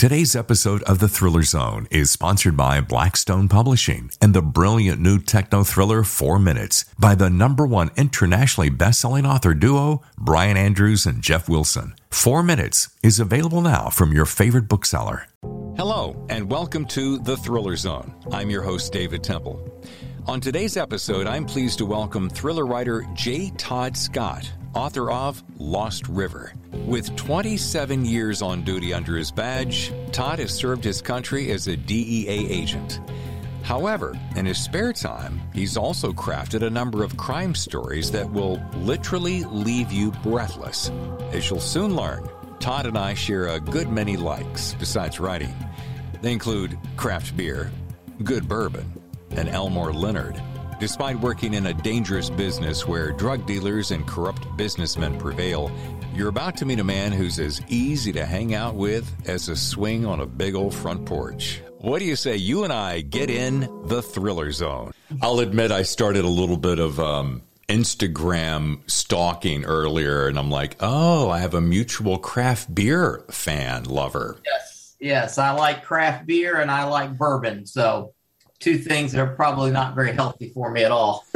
Today's episode of The Thriller Zone is sponsored by Blackstone Publishing and the brilliant new techno thriller 4 Minutes by the #1 internationally best-selling author duo, Brian Andrews and Jeff Wilson. 4 Minutes is available now from your favorite bookseller. Hello, and welcome to The Thriller Zone. I'm your host, David Temple. On today's episode, I'm pleased to welcome thriller writer J. Todd Scott, author of Lost River. With 27 years on duty under his badge, Todd has served his country as a DEA agent. However, in his spare time, he's also crafted a number of crime stories that will literally leave you breathless. As you'll soon learn, Todd and I share a good many likes besides writing. They include craft beer, good bourbon, and Elmore Leonard. Despite working in a dangerous business where drug dealers and corrupt businessmen prevail, you're about to meet a man who's as easy to hang out with as a swing on a big old front porch. What do you say you and I get in the Thriller Zone? I'll admit I started a little bit of Instagram stalking earlier, and I'm like, oh, I have a mutual craft beer lover. Yes, I like craft beer and I like bourbon, so two things that are probably not very healthy for me at all.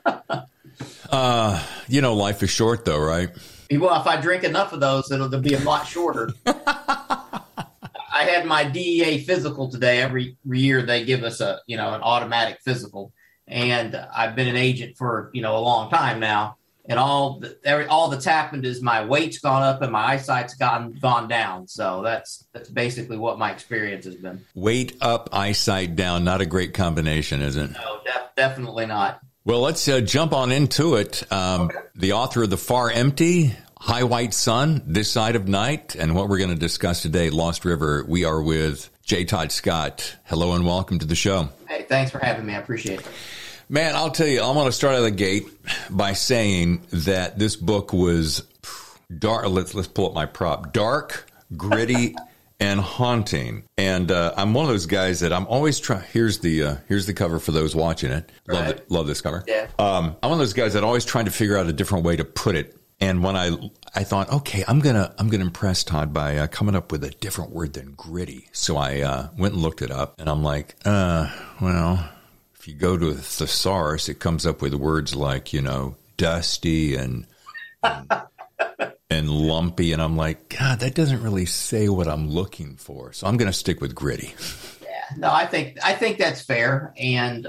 Life is short though, right? Well, if I drink enough of those, it'll be a lot shorter. I had my DEA physical today. Every year they give us an automatic physical, and I've been an agent for, a long time now. And all that's happened is my weight's gone up and my eyesight's gone down. So that's basically what my experience has been. Weight up, eyesight down. Not a great combination, is it? No, definitely not. Well, let's jump on into it. Okay. The author of The Far Empty, High White Sun, This Side of Night, and what we're going to discuss today, Lost River. We are with J. Todd Scott. Hello and welcome to the show. Hey, thanks for having me. I appreciate it. Man, I'll tell you, I'm going to start out of the gate by saying that this book was dark. Let's pull up my prop. Dark, gritty, and haunting. And I'm one of those guys that I'm always trying. Here's the cover for those watching it. Love this cover. Yeah. I'm one of those guys that always trying to figure out a different way to put it. And when I thought, okay, I'm gonna impress Todd by coming up with a different word than gritty. So I went and looked it up, and I'm like, well. If you go to a thesaurus, it comes up with words like, dusty and lumpy. And I'm like, God, that doesn't really say what I'm looking for. So I'm going to stick with gritty. Yeah, no, I think that's fair. And,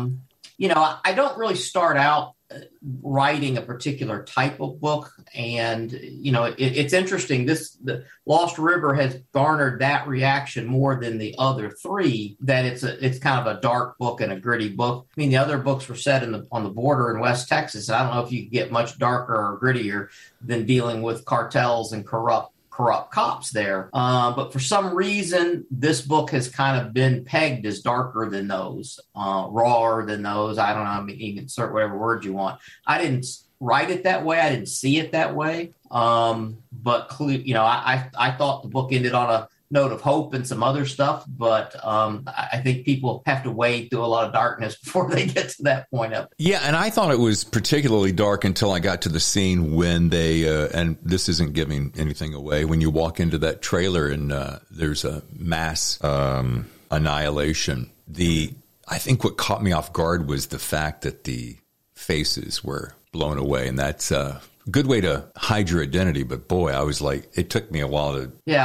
I don't really start out writing a particular type of book. And, it's interesting. The Lost River has garnered that reaction more than the other three, that it's kind of a dark book and a gritty book. I mean, the other books were set on the border in West Texas. I don't know if you could get much darker or grittier than dealing with cartels and corrupt cops there. But for some reason, this book has kind of been pegged as darker than those, rawer than those. I don't know. I mean, you can insert whatever word you want. I didn't write it that way. I didn't see it that way. But I thought the book ended on a note of hope and some other stuff. But I think people have to wade through a lot of darkness before they get to that point of it. Yeah, and I thought it was particularly dark until I got to the scene when they, and this isn't giving anything away, when you walk into that trailer and there's a mass annihilation. I think what caught me off guard was the fact that the faces were blown away, and that's a good way to hide your identity. But boy, I was like, it took me a while to. Yeah,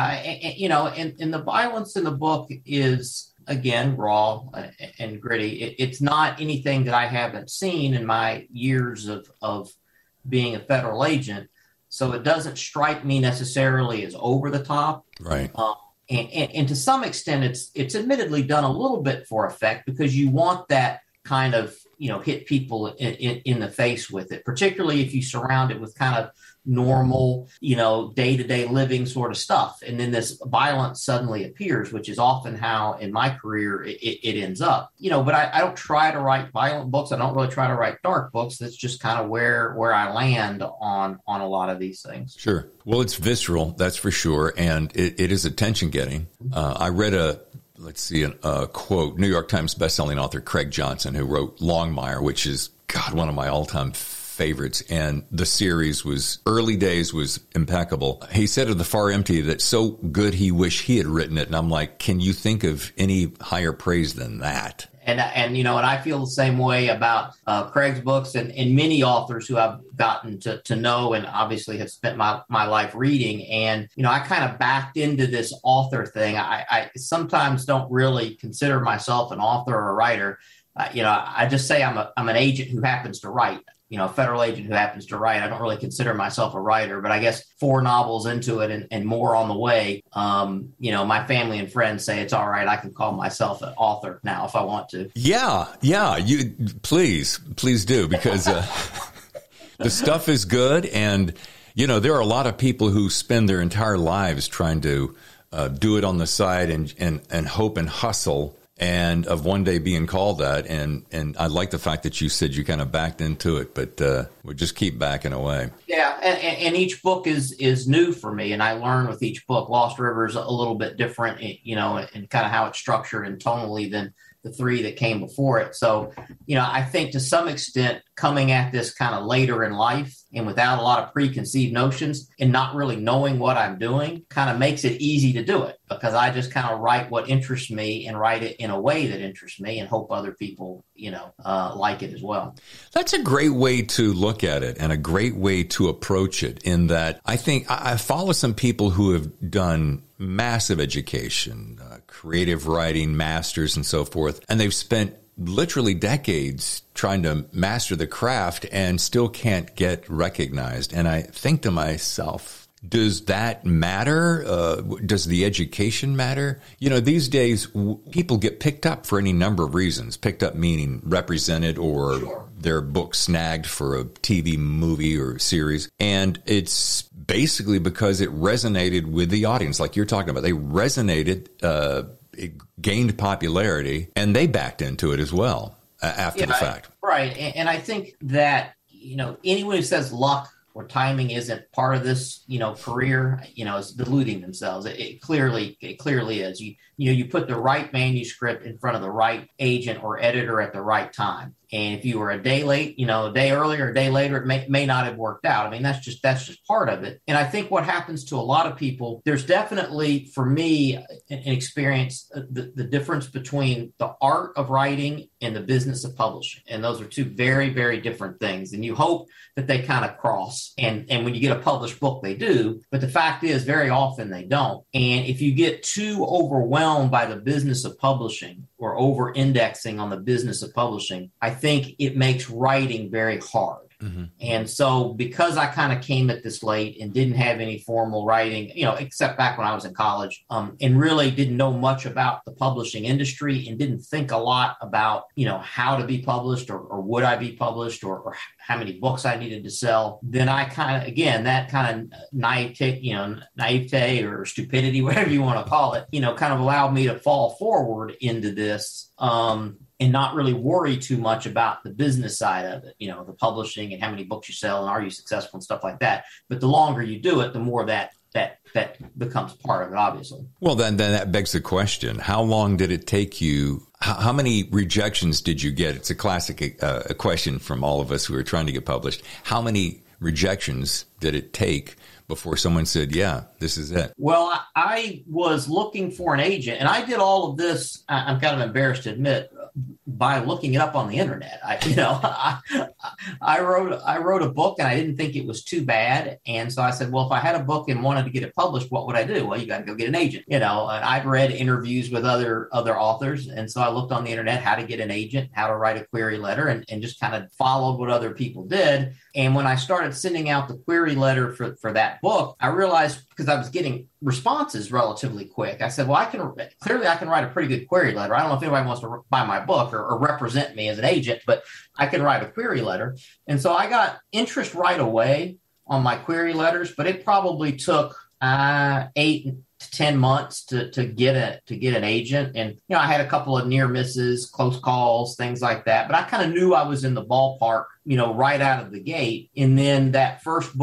and the violence in the book is, again, raw and gritty. It's not anything that I haven't seen in my years of being a federal agent. So it doesn't strike me necessarily as over the top. Right. And to some extent, it's admittedly done a little bit for effect, because you want that kind of, hit people in the face with it, particularly if you surround it with kind of normal, day-to-day living sort of stuff. And then this violence suddenly appears, which is often how in my career it ends up. But I don't try to write violent books. I don't really try to write dark books. That's just kind of where I land on a lot of these things. Sure. Well, it's visceral, that's for sure. And it is attention-getting. I read a quote, New York Times bestselling author Craig Johnson, who wrote Longmire, which is, God, one of my all-time favorites, and the series was, early days was impeccable. He said of The Far Empty that so good he wished he had written it. And I'm like, can you think of any higher praise than that? And I feel the same way about Craig's books and many authors who I've gotten to know and obviously have spent my life reading. And, I kind of backed into this author thing. I sometimes don't really consider myself an author or a writer. I just say I'm an agent who happens to write. A federal agent who happens to write. I don't really consider myself a writer, but I guess 4 novels into it and more on the way. My family and friends say it's all right. I can call myself an author now if I want to. Yeah. You please do, because the stuff is good. And, there are a lot of people who spend their entire lives trying to do it on the side and hope and hustle, and of one day being called that. And I like the fact that you said you kind of backed into it, but we'll just keep backing away. Yeah, and each book is new for me, and I learn with each book. Lost River is a little bit different, and kind of how it's structured and tonally than the 3 that came before it. So, I think to some extent, coming at this kind of later in life and without a lot of preconceived notions and not really knowing what I'm doing kind of makes it easy to do it, because I just kind of write what interests me and write it in a way that interests me and hope other people, like it as well. That's a great way to look at it and a great way to approach it, in that I think I follow some people who have done massive education, creative writing, masters and so forth, and they've spent literally decades trying to master the craft and still can't get recognized. And I think to myself, does that matter? Does the education matter? These days, people get picked up for any number of reasons. Picked up meaning represented, or sure, their book snagged for a TV movie or series. And it's basically because it resonated with the audience, like you're talking about. They resonated, it gained popularity, and they backed into it as well after the fact. Right. And I think that, anyone who says luck or timing isn't part of this, career, is deluding themselves. It clearly is. You put the right manuscript in front of the right agent or editor at the right time. And if you were a day late, a day earlier, a day later, it may not have worked out. I mean, that's just part of it. And I think what happens to a lot of people, there's definitely, for me, an experience, the difference between the art of writing and the business of publishing. And those are 2 very, very different things. And you hope that they kind of cross. And when you get a published book, they do. But the fact is, very often they don't. And if you get too overwhelmed by the business of publishing or over-indexing on the business of publishing, I think it makes writing very hard. Mm-hmm. And so because I kind of came at this late and didn't have any formal writing, except back when I was in college, and really didn't know much about the publishing industry and didn't think a lot about, how to be published or would I be published or how many books I needed to sell, then I kind of, again, that kind of naivete or stupidity, whatever you want to call it, kind of allowed me to fall forward into this. And not really worry too much about the business side of it, the publishing and how many books you sell and are you successful and stuff like that. But the longer you do it, the more that becomes part of it, obviously. Well, then that begs the question, how long did it take you? How many rejections did you get? It's a classic a question from all of us who are trying to get published. How many rejections did it take before someone said, yeah, this is it? Well, I was looking for an agent, and I did all of this, I'm kind of embarrassed to admit, by looking it up on the internet. I wrote a book and I didn't think it was too bad. And so I said, well, if I had a book and wanted to get it published, what would I do? Well, you got to go get an agent, and I'd read interviews with other authors. And so I looked on the internet, how to get an agent, how to write a query letter, and just kind of followed what other people did. And when I started sending out the query letter for that book, I realized, because I was getting responses relatively quick, I said, well, I can write a pretty good query letter. I don't know if anybody wants to buy my book or represent me as an agent, but I can write a query letter. And so I got interest right away on my query letters, but it probably took 8 to 10 months to get an agent. And, I had a couple of near misses, close calls, things like that. But I kind of knew I was in the ballpark, right out of the gate. And then that first book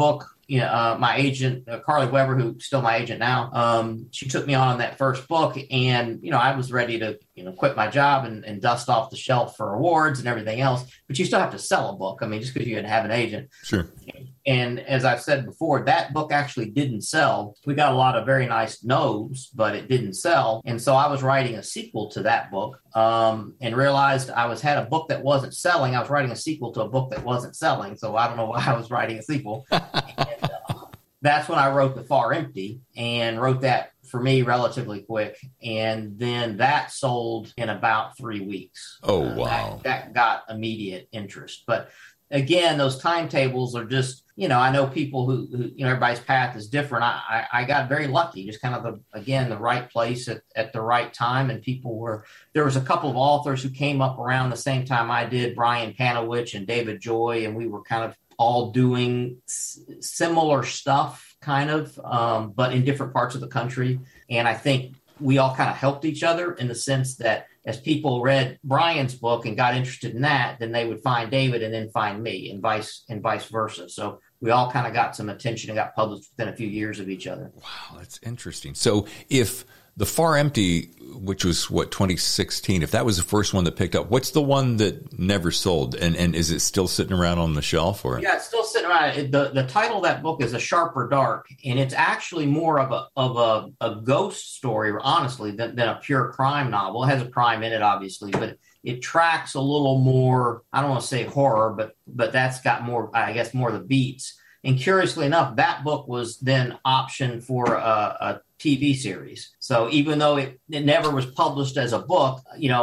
my agent, Carly Weber, who's still my agent now, she took me on that first book, and, I was ready to, quit my job and dust off the shelf for awards and everything else. But you still have to sell a book. I mean, just because you have an agent. Sure. And as I've said before, that book actually didn't sell. We got a lot of very nice no's, but it didn't sell. And so I was writing a sequel to that book, and realized I had a book that wasn't selling. I was writing a sequel to a book that wasn't selling. So I don't know why I was writing a sequel. And, that's when I wrote The Far Empty, and wrote that for me relatively quick. And then that sold in about 3 weeks. Oh, wow. That got immediate interest. But again, those timetables are just, I know people who everybody's path is different. I got very lucky, just kind of the right place at the right time. And there was a couple of authors who came up around the same time I did, Brian Panowich and David Joy, and we were kind of all doing similar stuff, kind of, but in different parts of the country. And I think we all kind of helped each other in the sense that as people read Brian's book and got interested in that, then they would find David and then find me, and vice versa. So we all kind of got some attention and got published within a few years of each other. Wow, that's interesting. So if The Far Empty, which was 2016, if that was the first one that picked up, what's the one that never sold? And is it still sitting around on the shelf? Or? Yeah, it's still sitting around. The title of that book is A Sharper Dark, and it's actually more of a ghost story, honestly, than a pure crime novel. It has a crime in it, obviously, but it tracks a little more, I don't want to say horror, but that's got more, I guess, more of the beats. And curiously enough, that book was then optioned for a TV series. So even though it never was published as a book,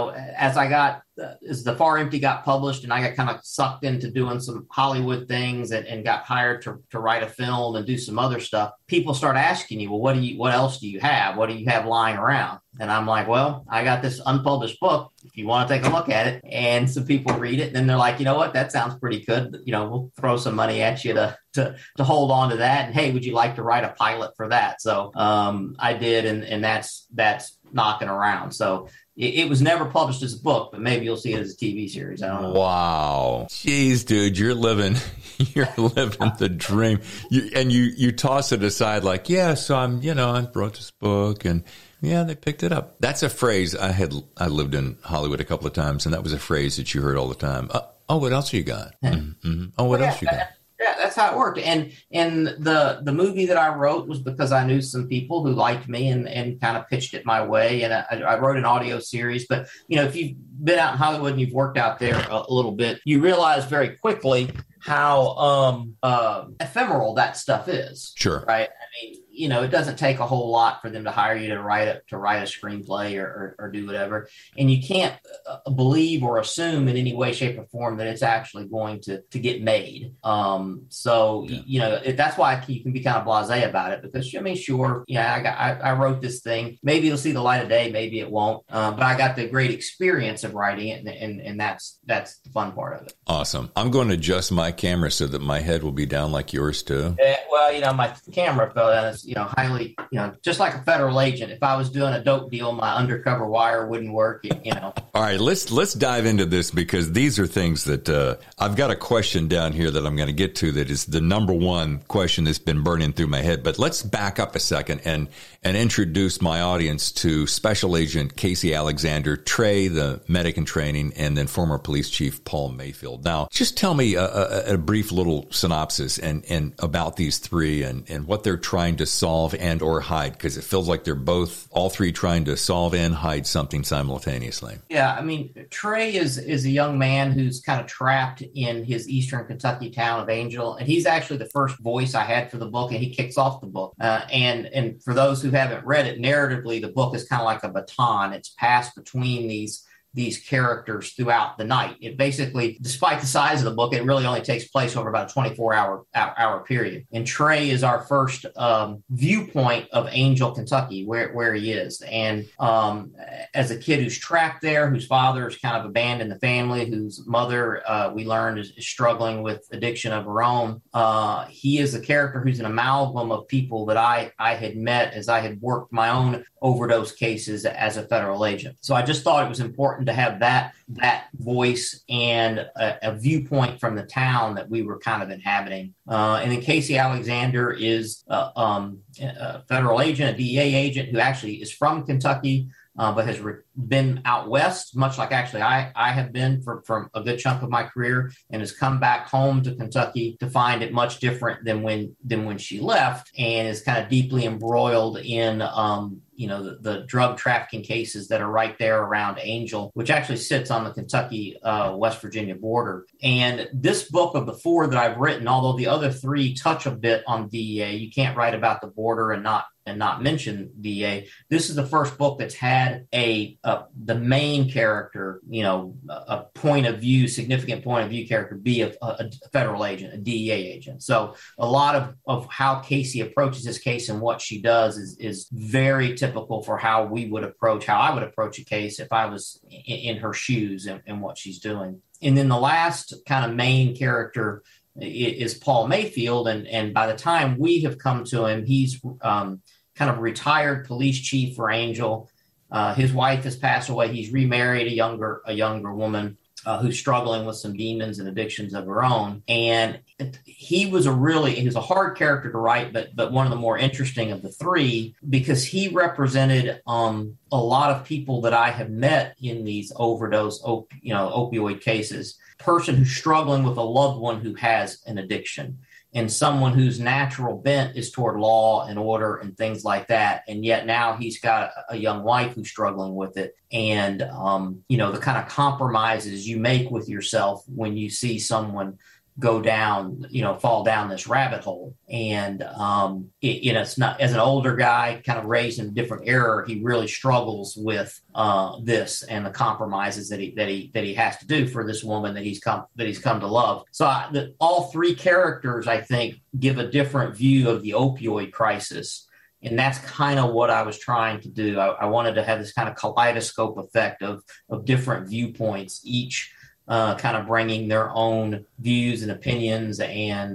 as The Far Empty got published and I got kind of sucked into doing some Hollywood things and got hired to write a film and do some other stuff, people start asking you, well, what else do you have? What do you have lying around? And I'm like, well, I got this unpublished book. If you want to take a look at it, and some people read it, and then they're like, you know what, that sounds pretty good. We'll throw some money at you to hold on to that. And hey, would you like to write a pilot for that? So I did, and that's knocking around. So it was never published as a book, but maybe you'll see it as a TV series. I don't know. Wow. Jeez, dude, you're living the dream. You toss it aside like, yeah, so I wrote this book, and yeah, they picked it up. That's a phrase I lived in Hollywood a couple of times, and that was a phrase that you heard all the time. What else you got? Mm-hmm. Oh, what else you got? Yeah, that's how it worked. And the movie that I wrote was because I knew some people who liked me and kind of pitched it my way. And I wrote an audio series. But, if you've been out in Hollywood and you've worked out there a little bit, you realize very quickly how ephemeral that stuff is. Sure. Right. I mean, it doesn't take a whole lot for them to hire you to write a screenplay or do whatever. And you can't believe or assume in any way, shape, or form that it's actually going to get made. So, that's why you can be kind of blasé about it, because, sure, I wrote this thing. Maybe it'll see the light of day, maybe it won't. But I got the great experience of writing it, and that's the fun part of it. Awesome. I'm going to adjust my camera so that my head will be down like yours too. My camera fell down. It's, highly, just like a federal agent. If I was doing a dope deal, my undercover wire wouldn't work, All right, let's dive into this, because these are things that I've got a question down here that I'm going to get to that is the number one question that's been burning through my head. But let's back up a second and introduce my audience to Special Agent Casey Alexander, Trey, the medic in training, and then former police chief Paul Mayfield. Now, just tell me a brief little synopsis and about these three and what they're trying to solve and or hide, because it feels like they're all three trying to solve and hide something simultaneously. Yeah, I mean, Trey is a young man who's kind of trapped in his eastern Kentucky town of Angel, and he's actually the first voice I had for the book, and he kicks off the book. And for those who haven't read it, narratively, the book is kind of like a baton. It's passed between these characters throughout the night. It basically, despite the size of the book, it really only takes place over about a 24-hour period. And Trey is our first viewpoint of Angel, Kentucky, where he is. And as a kid who's trapped there, whose father is kind of abandoned the family, whose mother, we learned, is struggling with addiction of her own, he is a character who's an amalgam of people that I had met as I had worked my own overdose cases as a federal agent. So I just thought it was important important to have that voice and a viewpoint from the town that we were kind of inhabiting. And then Casey Alexander is a federal agent, a DEA agent who actually is from Kentucky, but has been out west, much like actually I have been for a good chunk of my career, and has come back home to Kentucky to find it much different than when she left, and is kind of deeply embroiled in the drug trafficking cases that are right there around Angel, which actually sits on the Kentucky West Virginia border. And this book of the 4 that I've written, although the other 3 touch a bit on DEA, you can't write about the border and not mention DEA. This is the first book that's had the main character, a point of view, significant point of view character be a federal agent, a DEA agent. So a lot of how Casey approaches this case and what she does is very typical for how I would approach a case if I was in her shoes and what she's doing. And then the last kind of main character is Paul Mayfield. And by the time we have come to him, he's kind of retired police chief for Angel. His wife has passed away. He's remarried a younger woman who's struggling with some demons and addictions of her own. And he was a hard character to write, but one of the more interesting of the 3, because he represented a lot of people that I have met in these overdose, opioid cases. Person who's struggling with a loved one who has an addiction, and someone whose natural bent is toward law and order and things like that. And yet now he's got a young wife who's struggling with it. And, the kind of compromises you make with yourself when you see someone go down, fall down this rabbit hole. And, it's not, as an older guy kind of raised in a different era, he really struggles with this and the compromises that he has to do for this woman that he's come to love. So all 3 characters, I think, give a different view of the opioid crisis. And that's kind of what I was trying to do. I wanted to have this kind of kaleidoscope effect of different viewpoints, each kind of bringing their own views and opinions and,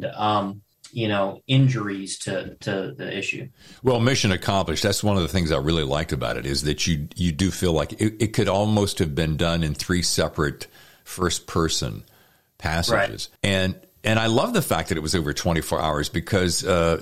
injuries to the issue. Well, mission accomplished. That's one of the things I really liked about it, is that you do feel like it could almost have been done in 3 separate first-person passages. Right. And I love the fact that it was over 24 hours because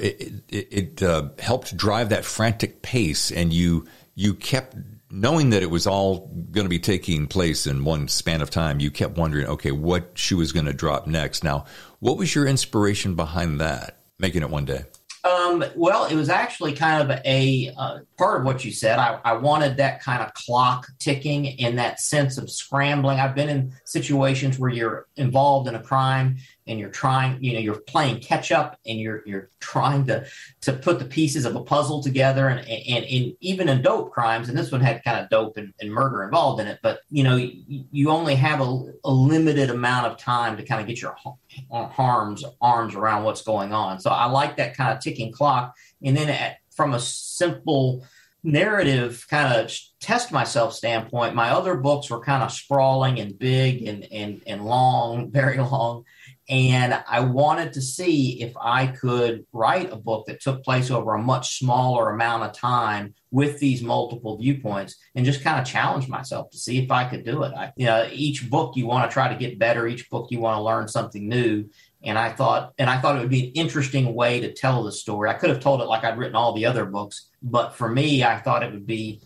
it helped drive that frantic pace, and you kept knowing that it was all going to be taking place in one span of time. You kept wondering, okay, what shoe was going to drop next. Now, what was your inspiration behind that, making it one day? Well, it was actually kind of a part of what you said. I wanted that kind of clock ticking and that sense of scrambling. I've been in situations where you're involved in a crime and you're trying, you're playing catch up and you're trying to put the pieces of a puzzle together. And even in dope crimes, and this one had kind of dope and murder involved in it, but you only have a limited amount of time to kind of get your arms around what's going on. So I like that kind of ticking clock. And then from a simple narrative kind of test myself standpoint, my other books were kind of sprawling and big and long, very long. And I wanted to see if I could write a book that took place over a much smaller amount of time with these multiple viewpoints, and just kind of challenge myself to see if I could do it. Each book you want to try to get better. Each book you want to learn something new. And I thought it would be an interesting way to tell the story. I could have told it like I'd written all the other books, but for me, I thought it would be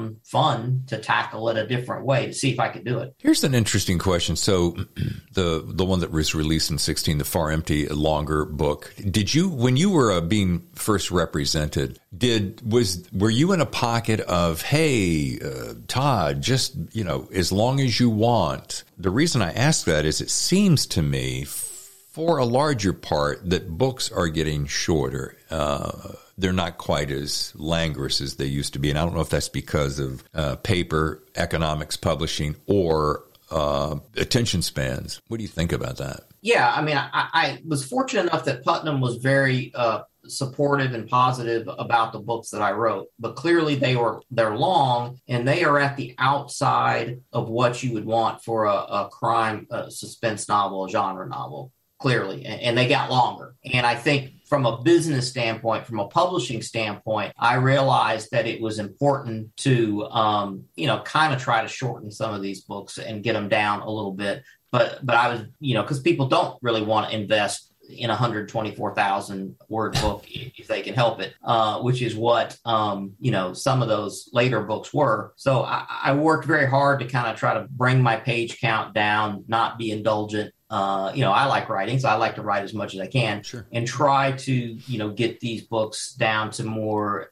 fun to tackle it a different way to see if I could do it. Here's an interesting question. So the one that was released in 2016, the Far Empty, longer book, did you, when you were being first represented, were you in a pocket of, hey, Todd, just, as long as you want? The reason I ask that is it seems to me, for a larger part, that books are getting shorter. They're not quite as languorous as they used to be. And I don't know if that's because of paper, economics, publishing, or attention spans. What do you think about that? Yeah, I mean, I was fortunate enough that Putnam was very supportive and positive about the books that I wrote. But clearly they're long, and they are at the outside of what you would want for a crime suspense novel, a genre novel. Clearly, and they got longer. And I think from a business standpoint, from a publishing standpoint, I realized that it was important to, kind of try to shorten some of these books and get them down a little bit. But I was, because people don't really want to invest in a 124,000 word book if they can help it, which is what, some of those later books were. So I worked very hard to kind of try to bring my page count down, not be indulgent. I like writing, so I like to write as much as I can. Sure. And try to, get these books down to more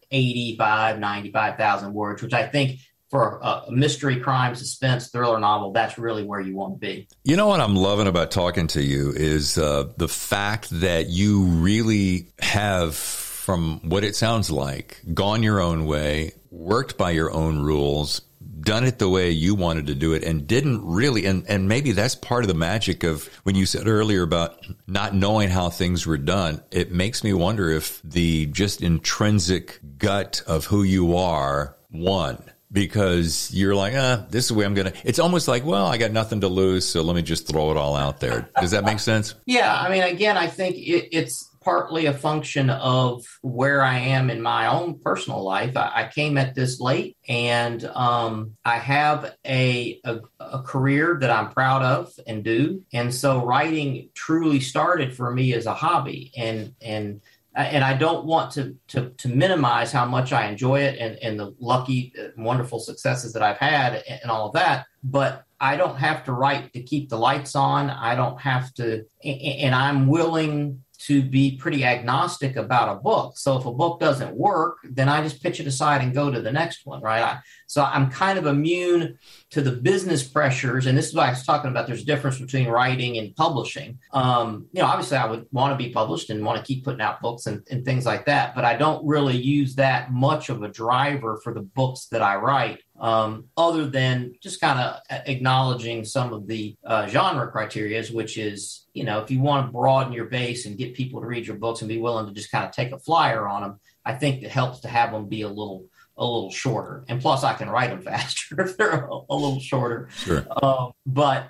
95,000 words, which I think for a mystery, crime, suspense, thriller novel, that's really where you want to be. You know what I'm loving about talking to you is the fact that you really have, from what it sounds like, gone your own way, worked by your own rules, done it the way you wanted to do it, and didn't really, and maybe that's part of the magic of when you said earlier about not knowing how things were done. It makes me wonder if the just intrinsic gut of who you are won. Because you're like, this is the way I'm going to, it's almost like, well, I got nothing to lose, so let me just throw it all out there. Does that make sense? Yeah. I mean, again, I think it's partly a function of where I am in my own personal life. I came at this late, and I have a career that I'm proud of and do. And so writing truly started for me as a hobby, and I don't want to minimize how much I enjoy it and the lucky, wonderful successes that I've had and all of that. But I don't have to write to keep the lights on. I don't have to, and I'm willing to be pretty agnostic about a book. So if a book doesn't work, then I just pitch it aside and go to the next one, right? So I'm kind of immune to the business pressures. And this is what I was talking about. There's a difference between writing and publishing. Obviously I would want to be published and want to keep putting out books and things like that. But I don't really use that much of a driver for the books that I write. Other than just kind of acknowledging some of the genre criteria, which is, if you want to broaden your base and get people to read your books and be willing to just kind of take a flyer on them, I think it helps to have them be a little shorter. And plus, I can write them faster if they're a little shorter. Sure. But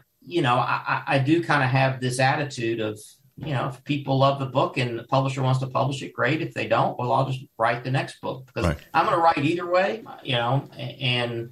I do kind of have this attitude of, if people love the book and the publisher wants to publish it, great. If they don't, well, I'll just write the next book, because right. I'm going to write either way, and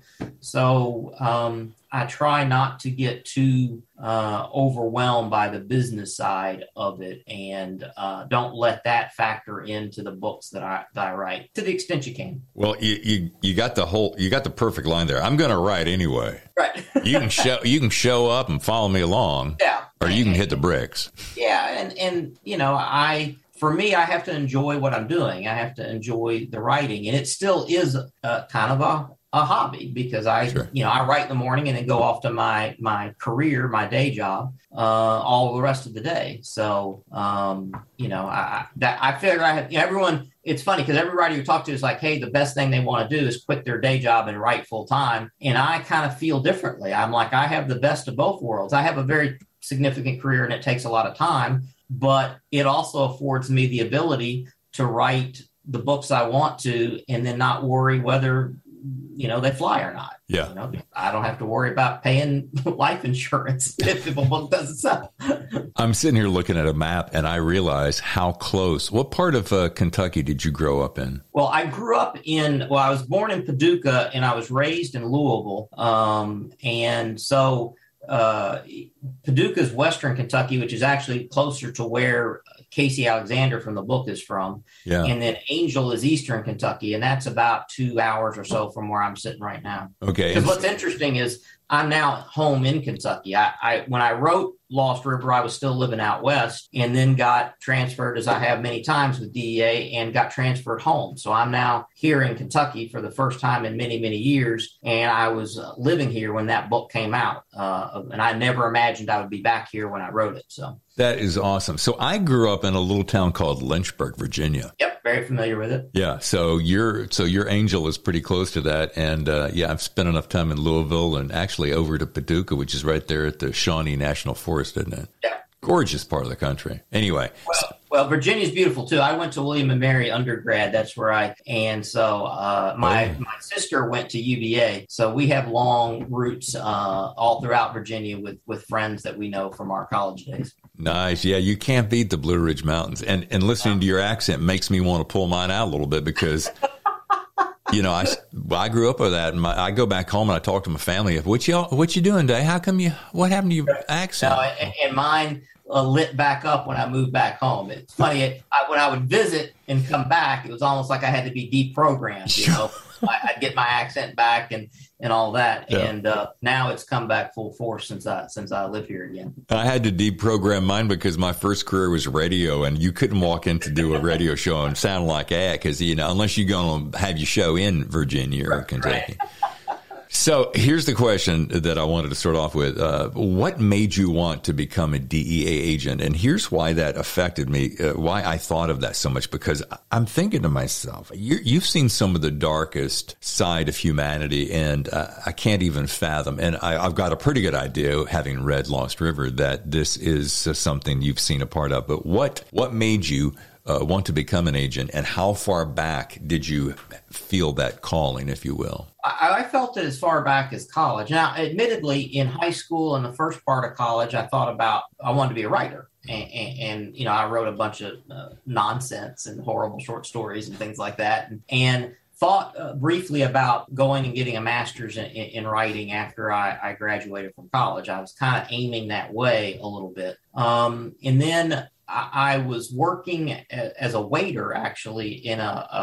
so I try not to get too overwhelmed by the business side of it, and don't let that factor into the books that I write to the extent you can. Well, you got the perfect line there. I'm going to write anyway. Right. You can show up and follow me along. Yeah. Or you can hit the bricks. Yeah, and for me, I have to enjoy what I'm doing. I have to enjoy the writing, and it still is kind of a hobby, because I write in the morning and then go off to my career, my day job, all the rest of the day. So I figure I have everyone. It's funny because every writer you talk to is like, hey, the best thing they want to do is quit their day job and write full time. And I kind of feel differently. I'm like, I have the best of both worlds. I have a very significant career and it takes a lot of time, but it also affords me the ability to write the books I want to and then not worry whether they fly or not. Yeah. I don't have to worry about paying life insurance if a book doesn't sell. I'm sitting here looking at a map and I realize how close. What part of Kentucky did you grow up in? Well, I grew up I was born in Paducah and I was raised in Louisville. And so Paducah is Western Kentucky, which is actually closer to where Casey Alexander from the book is from. Yeah. And then Angel is Eastern Kentucky, and that's about 2 hours or so from where I'm sitting right now. Okay. Because what's interesting is I'm now home in Kentucky. When I wrote Lost River, I was still living out west, and then got transferred, as I have many times with DEA, and got transferred home. So I'm now here in Kentucky for the first time in many, many years, and I was living here when that book came out, and I never imagined I would be back here when I wrote it. So that is awesome. So I grew up in a little town called Lynchburg, Virginia. Yep, very familiar with it. Yeah, so your Angel is pretty close to that, and I've spent enough time in Louisville and actually over to Paducah, which is right there at the Shawnee National Forest, isn't it? Yeah. Gorgeous part of the country. Anyway. Well, Virginia's beautiful too. I went to William and Mary undergrad. That's where my sister went to UVA. So we have long roots all throughout Virginia with friends that we know from our college days. Nice. Yeah, you can't beat the Blue Ridge Mountains. And listening to your accent makes me want to pull mine out a little bit because, I grew up with that. And I go back home and I talk to my family. What you doing today? What happened to your accent? No, and mine lit back up when I moved back home. It's funny. When I would visit and come back, it was almost like I had to be deprogrammed, I'd get my accent back and all that. Yeah. And now it's come back full force since I live here again. I had to deprogram mine because my first career was radio, and you couldn't walk in to do a radio show and sound like that because, unless you're going to have your show in Virginia or Kentucky. Right. So here's the question that I wanted to start off with. What made you want to become a DEA agent? And here's why that affected me, why I thought of that so much, because I'm thinking to myself, you've seen some of the darkest side of humanity, and I can't even fathom. And I've got a pretty good idea, having read Lost River, that this is something you've seen a part of. But what made you want to become an agent, and how far back did you feel that calling, if you will? I felt it as far back as college. Now, admittedly, in high school and the first part of college, I thought about I wanted to be a writer. And I wrote a bunch of nonsense and horrible short stories and things like that. And thought briefly about going and getting a master's in writing after I graduated from college. I was kind of aiming that way a little bit. And then I was working as a waiter, actually, in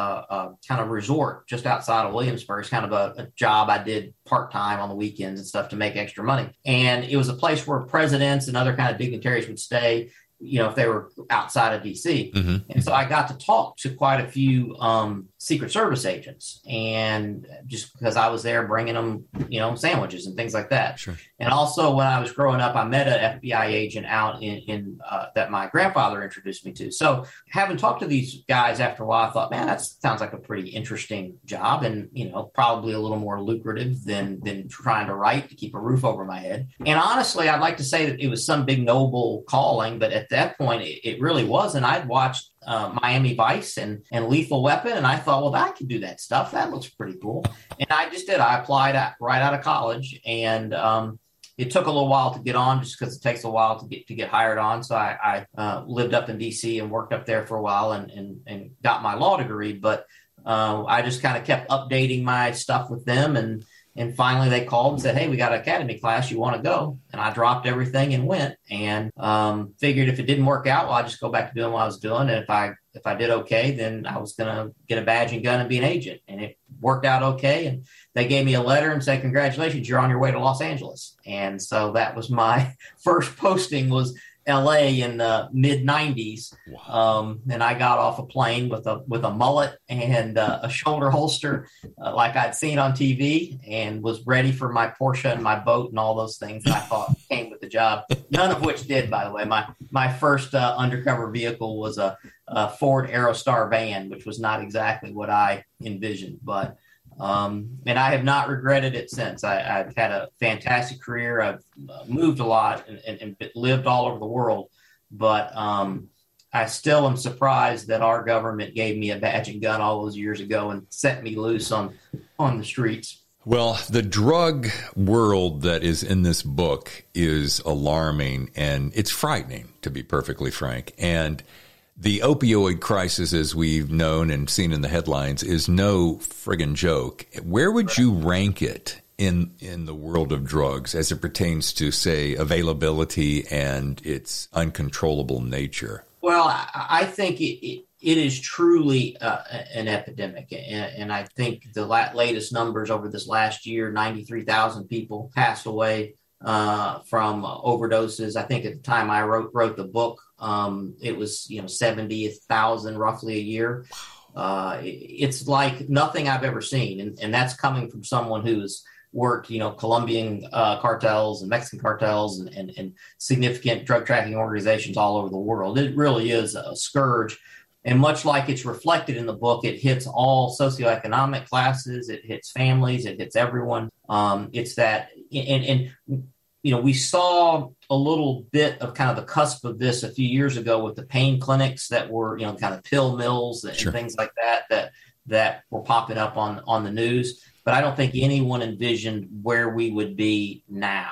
a kind of resort just outside of Williamsburg. It's kind of a job I did part-time on the weekends and stuff to make extra money. And it was a place where presidents and other kind of dignitaries would stay, if they were outside of D.C. Mm-hmm. And so I got to talk to quite a few Secret Service agents, and just because I was there bringing them, sandwiches and things like that. Sure. And also when I was growing up, I met an FBI agent out in that my grandfather introduced me to. So having talked to these guys after a while, I thought, man, that sounds like a pretty interesting job, and probably a little more lucrative than trying to write to keep a roof over my head. And honestly, I'd like to say that it was some big noble calling, but at that point, it really wasn't. I'd watched Miami Vice and Lethal Weapon, and I thought, well, I could do that stuff. That looks pretty cool. And I just did. I applied right out of college, and it took a little while to get on, just because it takes a while to get hired on. So I lived up in D.C. and worked up there for a while and got my law degree. But I just kind of kept updating my stuff with them, and finally they called and said, hey, we got an academy class. You want to go? And I dropped everything and went, and figured if it didn't work out, well, I'd just go back to doing what I was doing. And if I did okay, then I was going to get a badge and gun and be an agent. And it worked out okay. And they gave me a letter and said, congratulations, you're on your way to Los Angeles. And so that was my first posting, was LA in the mid 90s. Wow. And I got off a plane with a mullet and a shoulder holster, like I'd seen on TV, and was ready for my Porsche and my boat and all those things that I thought came with the job. None of which did, by the way. My first undercover vehicle was a Ford Aerostar van, which was not exactly what I envisioned, but and I have not regretted it since. I've had a fantastic career. I've moved a lot and lived all over the world, but I still am surprised that our government gave me a badge and gun all those years ago and set me loose on the streets. Well, the drug world that is in this book is alarming, and it's frightening, to be perfectly frank. And the opioid crisis, as we've known and seen in the headlines, is no friggin' joke. Where would you rank it in the world of drugs as it pertains to, say, availability and its uncontrollable nature? Well, I think it is truly an epidemic. And I think the latest numbers over this last year, 93,000 people passed away from overdoses. I think at the time I wrote the book, it was 70,000 roughly a year. It's like nothing I've ever seen, and that's coming from someone who's worked Colombian cartels and Mexican cartels and significant drug trafficking organizations all over the world. It really is a scourge, and much like it's reflected in the book, it hits all socioeconomic classes, it hits families, it hits everyone. It's that, and we saw a little bit of kind of the cusp of this a few years ago with the pain clinics that were, kind of pill mills and Sure. things like that were popping up on the news. But I don't think anyone envisioned where we would be now.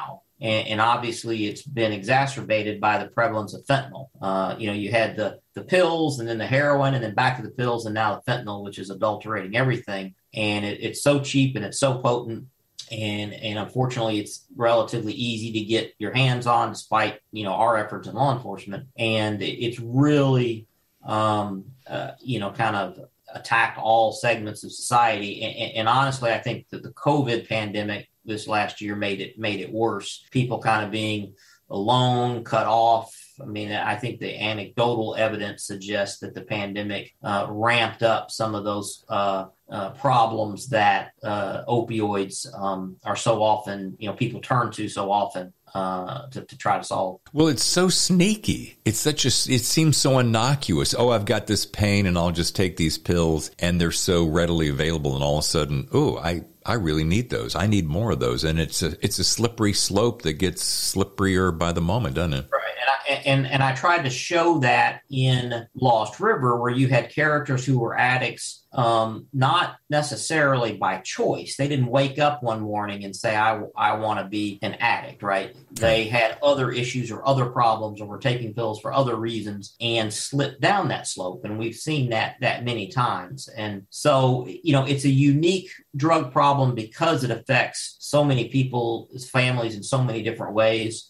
And obviously it's been exacerbated by the prevalence of fentanyl. You had the pills and then the heroin and then back to the pills and now the fentanyl, which is adulterating everything. And it's so cheap and it's so potent. And unfortunately, it's relatively easy to get your hands on, despite our efforts in law enforcement. And it's really, kind of attacked all segments of society. And honestly, I think that the COVID pandemic this last year made it worse. People kind of being alone, cut off. I mean, I think the anecdotal evidence suggests that the pandemic ramped up some of those problems that opioids are so often, people turn to so often to try to solve. Well, it's so sneaky. It seems so innocuous. Oh, I've got this pain and I'll just take these pills, and they're so readily available. And all of a sudden, I really need those. I need more of those. And it's a slippery slope that gets slipperier by the moment, doesn't it? Right. And I tried to show that in Lost River, where you had characters who were addicts, not necessarily by choice. They didn't wake up one morning and say, I want to be an addict, right? They had other issues or other problems or were taking pills for other reasons and slipped down that slope. And we've seen that many times. And so, it's a unique drug problem because it affects so many people's families in so many different ways.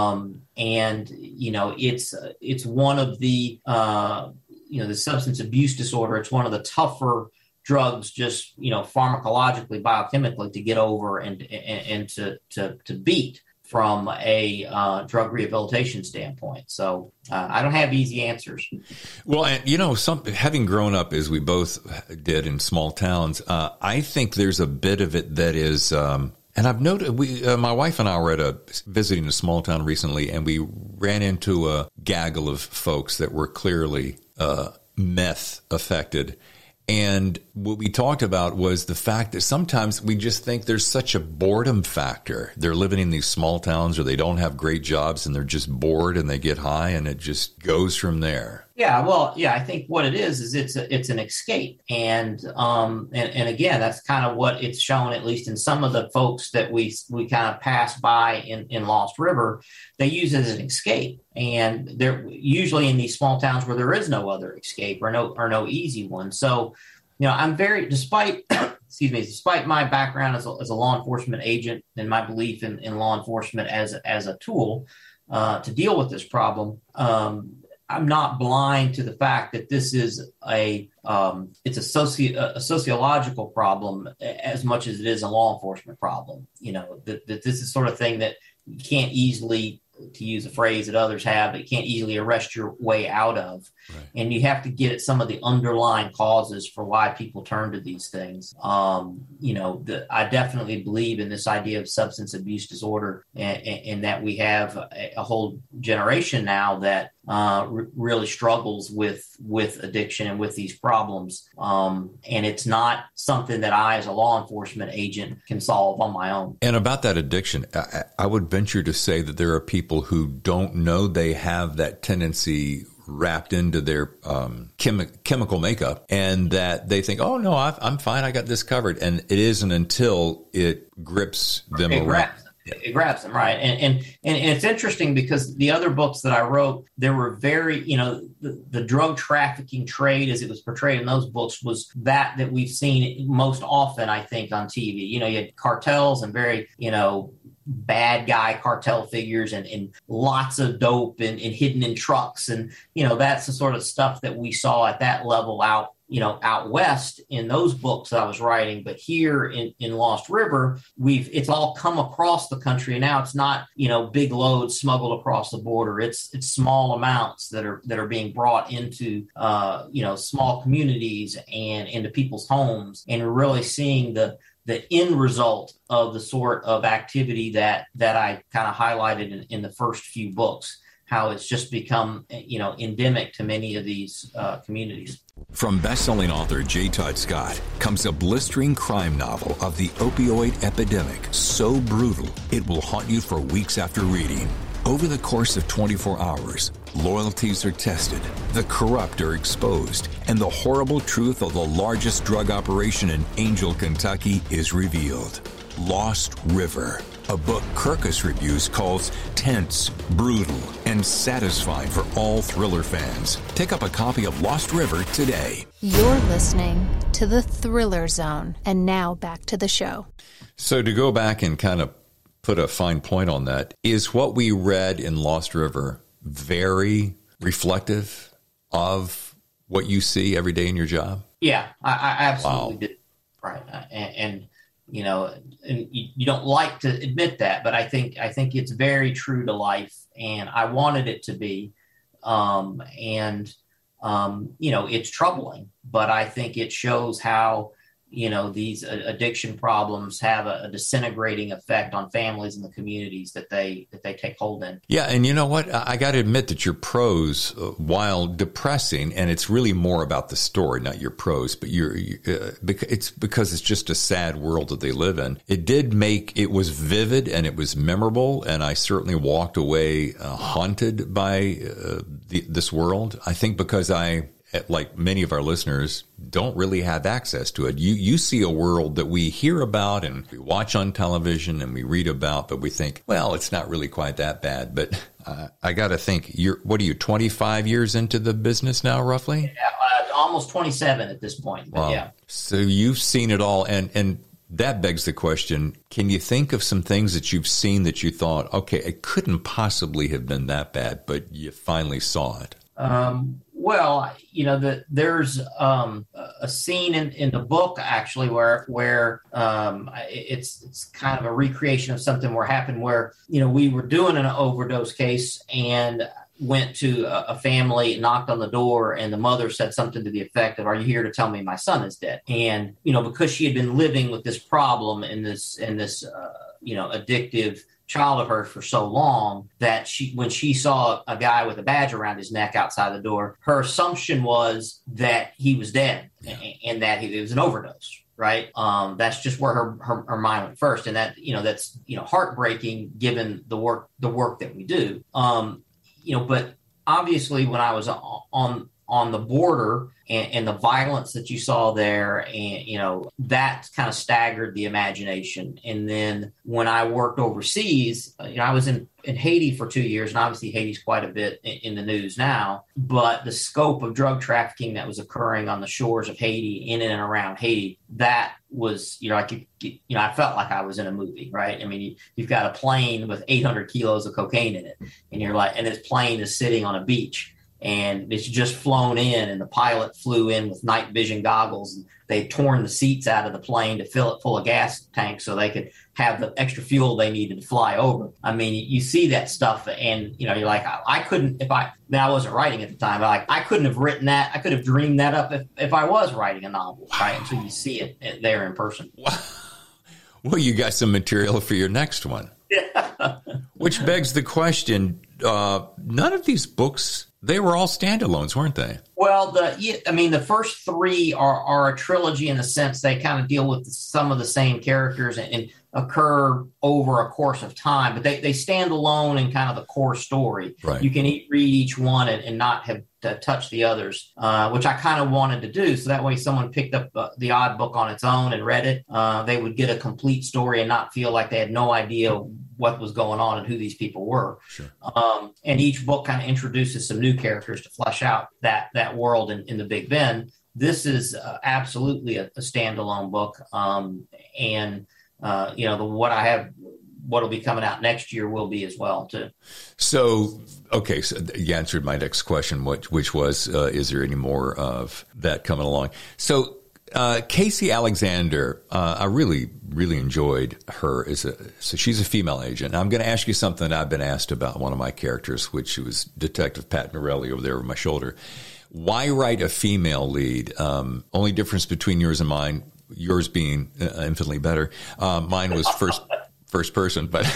It's one of the, the substance abuse disorder. It's one of the tougher drugs, just, pharmacologically, biochemically, to get over and to beat from a drug rehabilitation standpoint. So I don't have easy answers. Well, and having grown up as we both did in small towns, I think there's a bit of it that is. And I've noted, my wife and I were visiting a small town recently, and we ran into a gaggle of folks that were clearly meth affected. And what we talked about was the fact that sometimes we just think there's such a boredom factor. They're living in these small towns, or they don't have great jobs and they're just bored and they get high, and it just goes from there. Yeah, well, I think what it is it's an escape, and again, that's kind of what it's shown, at least in some of the folks that we kind of pass by in Lost River. They use it as an escape, and they're usually in these small towns where there is no other escape or no easy one. So, I'm despite my background as a law enforcement agent and my belief in law enforcement as a tool to deal with this problem. I'm not blind to the fact that this is it's a sociological problem as much as it is a law enforcement problem. That this is the sort of thing that you can't easily, to use a phrase that others have, you can't easily arrest your way out of. Right. And you have to get at some of the underlying causes for why people turn to these things. I definitely believe in this idea of substance abuse disorder, and that we have a whole generation now that really struggles with addiction and with these problems. And it's not something that I, as a law enforcement agent, can solve on my own. And about that addiction, I would venture to say that there are people who don't know they have that tendency wrapped into their chemical makeup, and that they think, oh, no, I'm fine, I got this covered. And it isn't until it grips them around. It grabs them, right? And it's interesting because the other books that I wrote, there were very, the drug trafficking trade as it was portrayed in those books was that we've seen most often, I think, on TV. You had cartels and very, bad guy cartel figures and lots of dope and hidden in trucks. And, that's the sort of stuff that we saw at that level out west in those books that I was writing. But here in Lost River, it's all come across the country. And now it's not, big loads smuggled across the border. It's small amounts that are being brought into, small communities and into people's homes. And we're really seeing the end result of the sort of activity that I kind of highlighted in the first few books, how it's just become, endemic to many of these communities. From best-selling author J. Todd Scott comes a blistering crime novel of the opioid epidemic, so brutal it will haunt you for weeks after reading. Over the course of 24 hours, loyalties are tested, the corrupt are exposed, and the horrible truth of the largest drug operation in Angel, Kentucky is revealed. Lost River. a book Kirkus Reviews calls tense, brutal, and satisfying for all thriller fans. Pick up a copy of Lost River today. You're listening to The Thriller Zone. And now back to the show. So to go back and kind of put a fine point on that, is what we read in Lost River very reflective of what you see every day in your job? Yeah, I absolutely did. Right. And you know, and you don't like to admit that, but I think it's very true to life, and I wanted it to be. You know, it's troubling, but I think it shows how, you know, these addiction problems have a disintegrating effect on families and the communities that they take hold in. Yeah, and you know what? I got to admit that your prose, while depressing, and it's really more about the story, not your prose, but it's because it's just a sad world that they live in. It was vivid and it was memorable, and I certainly walked away haunted by this world. I think because I, like many of our listeners, don't really have access to it. You see a world that we hear about and we watch on television and we read about, but we think, well, it's not really quite that bad. But I got to think, what are you, 25 years into the business now, roughly? Yeah, almost 27 at this point. But wow. Yeah. So you've seen it all. And that begs the question, can you think of some things that you've seen that you thought, okay, it couldn't possibly have been that bad, but you finally saw it? Well, you know, there's a scene in the book actually where it's kind of a recreation of something where, you know, we were doing an overdose case and went to a family, knocked on the door, and the mother said something to the effect of, "Are you here to tell me my son is dead?" And, you know, because she had been living with this problem and this you know, addictive child of hers for so long, that when she saw a guy with a badge around his neck outside the door, her assumption was that he was dead and that it was an overdose. Right. That's just where her mind went first. And that, you know, that's, you know, heartbreaking given the work that we do. You know, but obviously when I was on the border and the violence that you saw there, and, you know, that kind of staggered the imagination. And then when I worked overseas, you know, I was in Haiti for 2 years, and obviously Haiti's quite a bit in the news now, but the scope of drug trafficking that was occurring on the shores of Haiti, in and around Haiti, that was, you know, I felt like I was in a movie, right? I mean, you've got a plane with 800 kilos of cocaine in it, and you're like, and this plane is sitting on a beach. And it's just flown in, and the pilot flew in with night vision goggles, and they'd torn the seats out of the plane to fill it full of gas tanks so they could have the extra fuel they needed to fly over. I mean, you see that stuff, and, you know, you're like, I couldn't, I wasn't writing at the time, but I couldn't have written that. I could have dreamed that up if I was writing a novel, right? Until you see it there in person. Well, you got some material for your next one. Yeah. Which begs the question, none of these books, they were all standalones, weren't they? Well, the first three are a trilogy in the sense they kind of deal with some of the same characters and occur over a course of time, but they stand alone in kind of the core story. Right. You can read each one and not have to touch the others, which I kind of wanted to do. So that way someone picked up the odd book on its own and read it, they would get a complete story and not feel like they had no idea what was going on and who these people were. Sure. And each book kind of introduces some new characters to flesh out that world in the Big Bend. This is absolutely a standalone book. And you know, what'll be coming out next year will be as well too. So, okay. So you answered my next question, which was, is there any more of that coming along? So, Casey Alexander, I really, really enjoyed her. So she's a female agent. Now, I'm going to ask you something I've been asked about one of my characters, which was Detective Pat Norelli over there over my shoulder. Why write a female lead? Only difference between yours and mine, yours being infinitely better. Mine was first person, but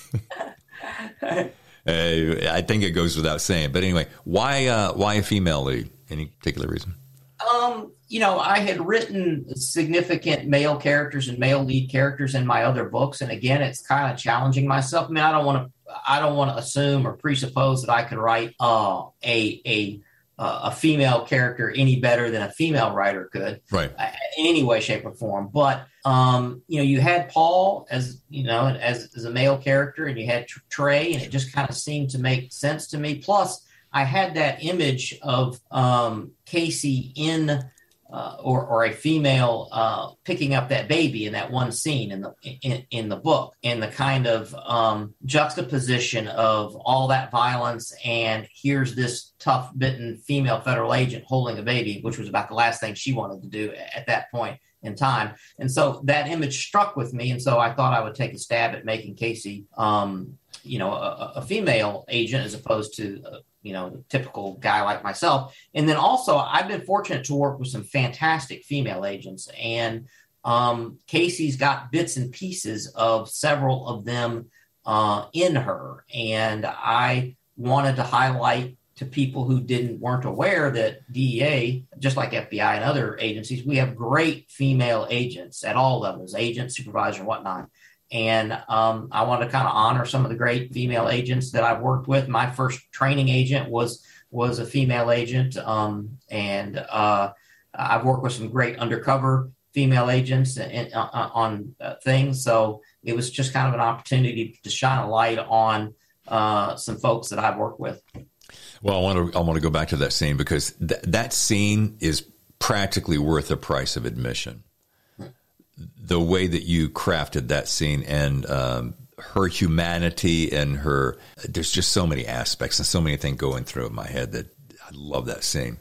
I think it goes without saying. But anyway, why a female lead? Any particular reason? You know, I had written significant male characters and male lead characters in my other books, and again, it's kind of challenging myself. I mean, I don't want to assume or presuppose that I could write a a female character any better than a female writer could, right? In any way, shape, or form. But you had Paul as as a male character, and you had Trey, and it just kind of seemed to make sense to me. Plus, I had that image of Casey in or a female picking up that baby in that one scene in the book, and the kind of juxtaposition of all that violence, and here's this tough bitten female federal agent holding a baby, which was about the last thing she wanted to do at that point in time. And so that image struck with me, and so I thought I would take a stab at making Casey a female agent as opposed to the typical guy like myself. And then also, I've been fortunate to work with some fantastic female agents, and Casey's got bits and pieces of several of them in her. And I wanted to highlight to people who weren't aware that DEA, just like FBI and other agencies, we have great female agents at all levels, agent, supervisor, and whatnot. And I want to kind of honor some of the great female agents that I've worked with. My first training agent was a female agent, and I've worked with some great undercover female agents on things. So it was just kind of an opportunity to shine a light on some folks that I've worked with. Well, I want to go back to that scene, because that scene is practically worth the price of admission. The way that you crafted that scene, and her humanity, and there's just so many aspects and so many things going through in my head that I love that scene.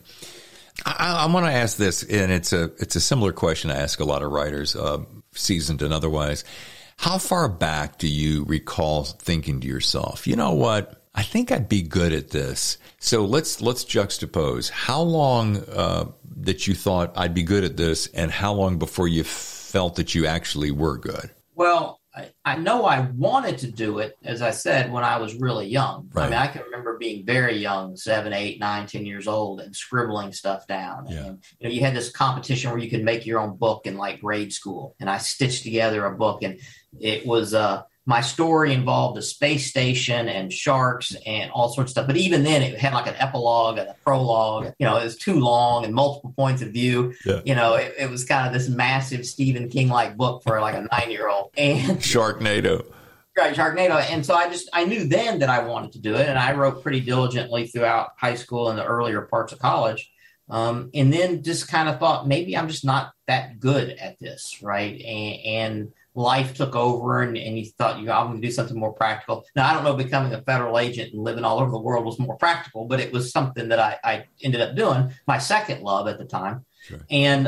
I want to ask this, and it's a similar question I ask a lot of writers, seasoned and otherwise. How far back do you recall thinking to yourself, you know what, I think I'd be good at this? So let's juxtapose how long that you thought I'd be good at this, and how long before you felt that you actually were good. Well, I know I wanted to do it, as I said, when I was really young. Right. I mean, I can remember being very young, 7, 8, 9, 10 years old, and scribbling stuff down. Yeah. And you had this competition where you could make your own book in like grade school, and I stitched together a book, and it was my story involved a space station and sharks and all sorts of stuff. But even then, it had like an epilogue and a prologue. It was too long and multiple points of view. Yeah. It was kind of this massive Stephen King-like book for like a 9-year-old. And Sharknado. Right, Sharknado. And so I knew then that I wanted to do it. And I wrote pretty diligently throughout high school and the earlier parts of college. And then just kind of thought, maybe I'm just not that good at this, right? And life took over, and you thought, I'm going to do something more practical. Now, I don't know, becoming a federal agent and living all over the world was more practical, but it was something that I ended up doing, my second love at the time. Sure. And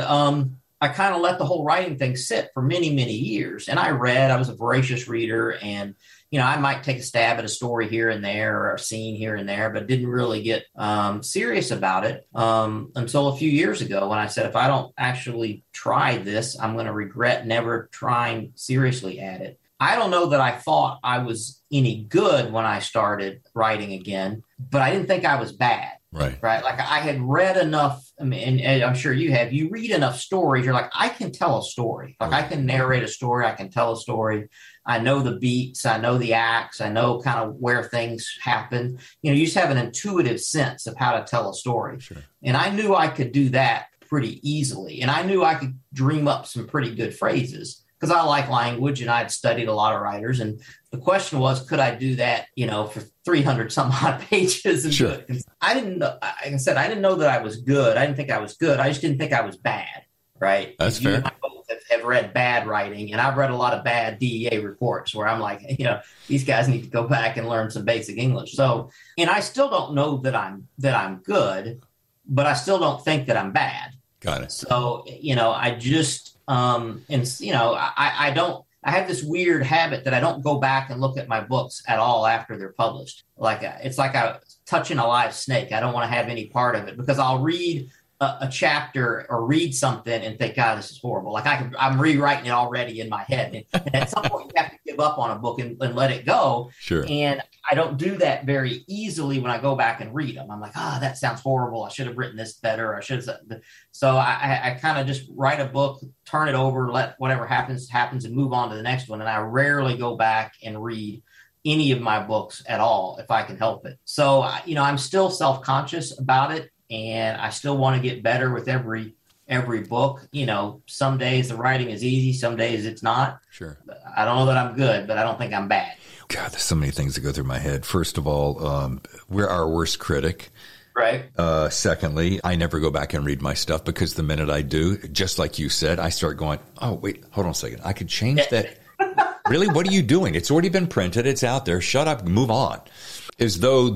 I kind of let the whole writing thing sit for many, many years. And I was a voracious reader, and I might take a stab at a story here and there or a scene here and there, but didn't really get serious about it until a few years ago, when I said, if I don't actually try this, I'm going to regret never trying seriously at it. I don't know that I thought I was any good when I started writing again, but I didn't think I was bad. Right. Like I had read enough. I mean, and I'm sure you have. You read enough stories, you're like, I can tell a story. Like I can narrate a story. I can tell a story. I know the beats. I know the acts. I know kind of where things happen. You just have an intuitive sense of how to tell a story. Sure. And I knew I could do that pretty easily. And I knew I could dream up some pretty good phrases, because I like language and I'd studied a lot of writers. And the question was, could I do that, for 300 some odd pages? And sure. I didn't know, like I said, I didn't know that I was good. I didn't think I was good. I just didn't think I was bad. Right. That's fair. You and I both have read bad writing, and I've read a lot of bad DEA reports where I'm like, these guys need to go back and learn some basic English. So, and I still don't know that I'm good, but I still don't think that I'm bad. Got it. So, I just, I have this weird habit that I don't go back and look at my books at all after they're published. It's like touching a live snake. I don't want to have any part of it, because I'll read a chapter or read something and think, God, this is horrible. Like I'm rewriting it already in my head. And at some point you have to give up on a book and let it go. Sure. And I don't do that very easily when I go back and read them. I'm like, that sounds horrible. I should have written this better. I should have. So I kind of just write a book, turn it over, let whatever happens, and move on to the next one. And I rarely go back and read any of my books at all, if I can help it. So, I'm still self-conscious about it, and I still want to get better with every book. Some days the writing is easy, some days it's not. Sure. I don't know that I'm good, but I don't think I'm bad. God, there's so many things that go through my head. First of all, we're our worst critic. Right. Secondly, I never go back and read my stuff because the minute I do, just like you said, I start going, oh, wait, hold on a second. I could change that. Really? What are you doing? It's already been printed. It's out there. Shut up. Move on. As though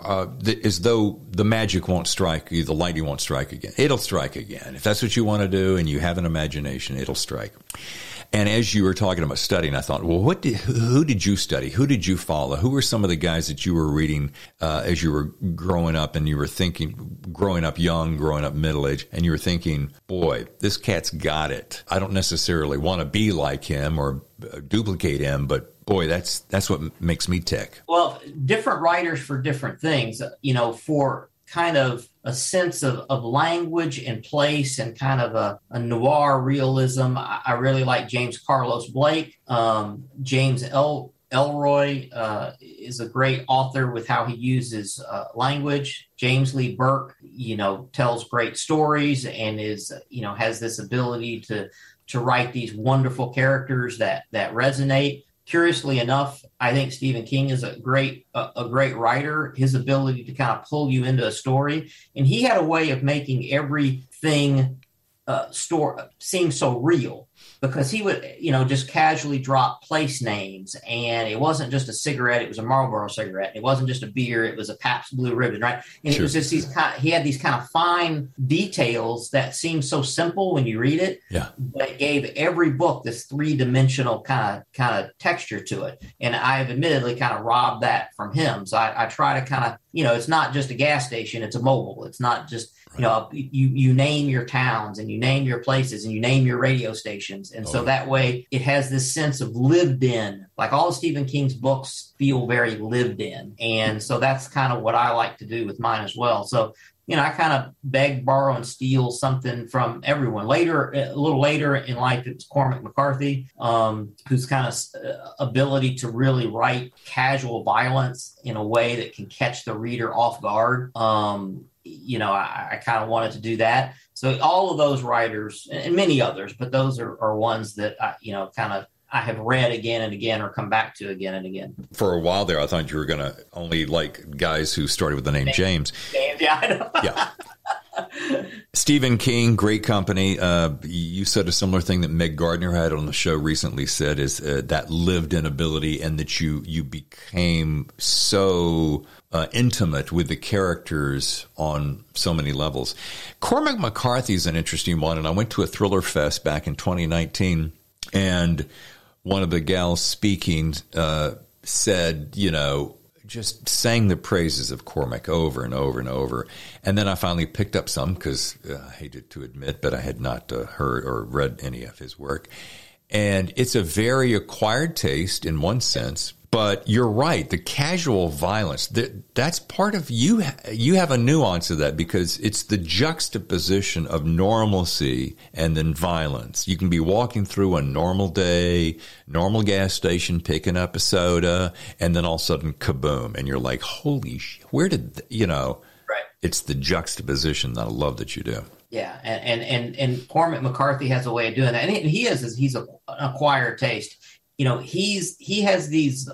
the magic won't strike you, the lightning won't strike again. It'll strike again. If that's what you want to do and you have an imagination, it'll strike. And as you were talking about studying, I thought, well, who did you study? Who did you follow? Who were some of the guys that you were reading as you were growing up, and you were thinking, growing up young, growing up middle-aged, and you were thinking, boy, this cat's got it. I don't necessarily want to be like him or duplicate him, but boy, that's what makes me tick. Well, different writers for different things, for kind of a sense of language and place and kind of a noir realism. I really like James Carlos Blake. James Elroy is a great author with how he uses language. James Lee Burke, tells great stories and has this ability to write these wonderful characters that resonate. Curiously enough, I think Stephen King is a great writer. His ability to kind of pull you into a story, and he had a way of making everything seem so real, because he would, just casually drop place names, and it wasn't just a cigarette; it was a Marlboro cigarette. It wasn't just a beer; it was a Pabst Blue Ribbon, right? And Sure. It was just he had these kind of fine details that seem so simple when you read it. Yeah, but it gave every book this 3-dimensional kind of texture to it. And I've admittedly kind of robbed that from him. So I try to kind of, it's not just a gas station; it's a mobile. It's not just you name your towns and you name your places and you name your radio stations. And so that way it has this sense of lived in, like all of Stephen King's books feel very lived in. And so that's kind of what I like to do with mine as well. So, I kind of beg, borrow, and steal something from everyone. A little later in life, it's Cormac McCarthy, whose kind of ability to really write casual violence in a way that can catch the reader off guard. I kind of wanted to do that. So all of those writers and many others, but those are ones that I have read again and again or come back to again and again. For a while there, I thought you were going to only like guys who started with the name James. James, yeah, I know. Yeah. Stephen King, great company. You said a similar thing that Meg Gardner had on the show recently, said is that lived-in ability, and that you became so intimate with the characters on so many levels. Cormac McCarthy is an interesting one, and I went to a Thriller Fest back in 2019, and one of the gals speaking said, just sang the praises of Cormac over and over and over. And then I finally picked up some because I hated to admit, but I had not heard or read any of his work. And it's a very acquired taste in one sense. But you're right. The casual violence, that's part of you. You have a nuance of that because it's the juxtaposition of normalcy and then violence. You can be walking through a normal day, normal gas station, picking up a soda, and then all of a sudden, kaboom. And you're like, holy shit, where did, Right. It's the juxtaposition that I love that you do. Yeah. And Cormac McCarthy has a way of doing that. And he's an acquired taste. He has these,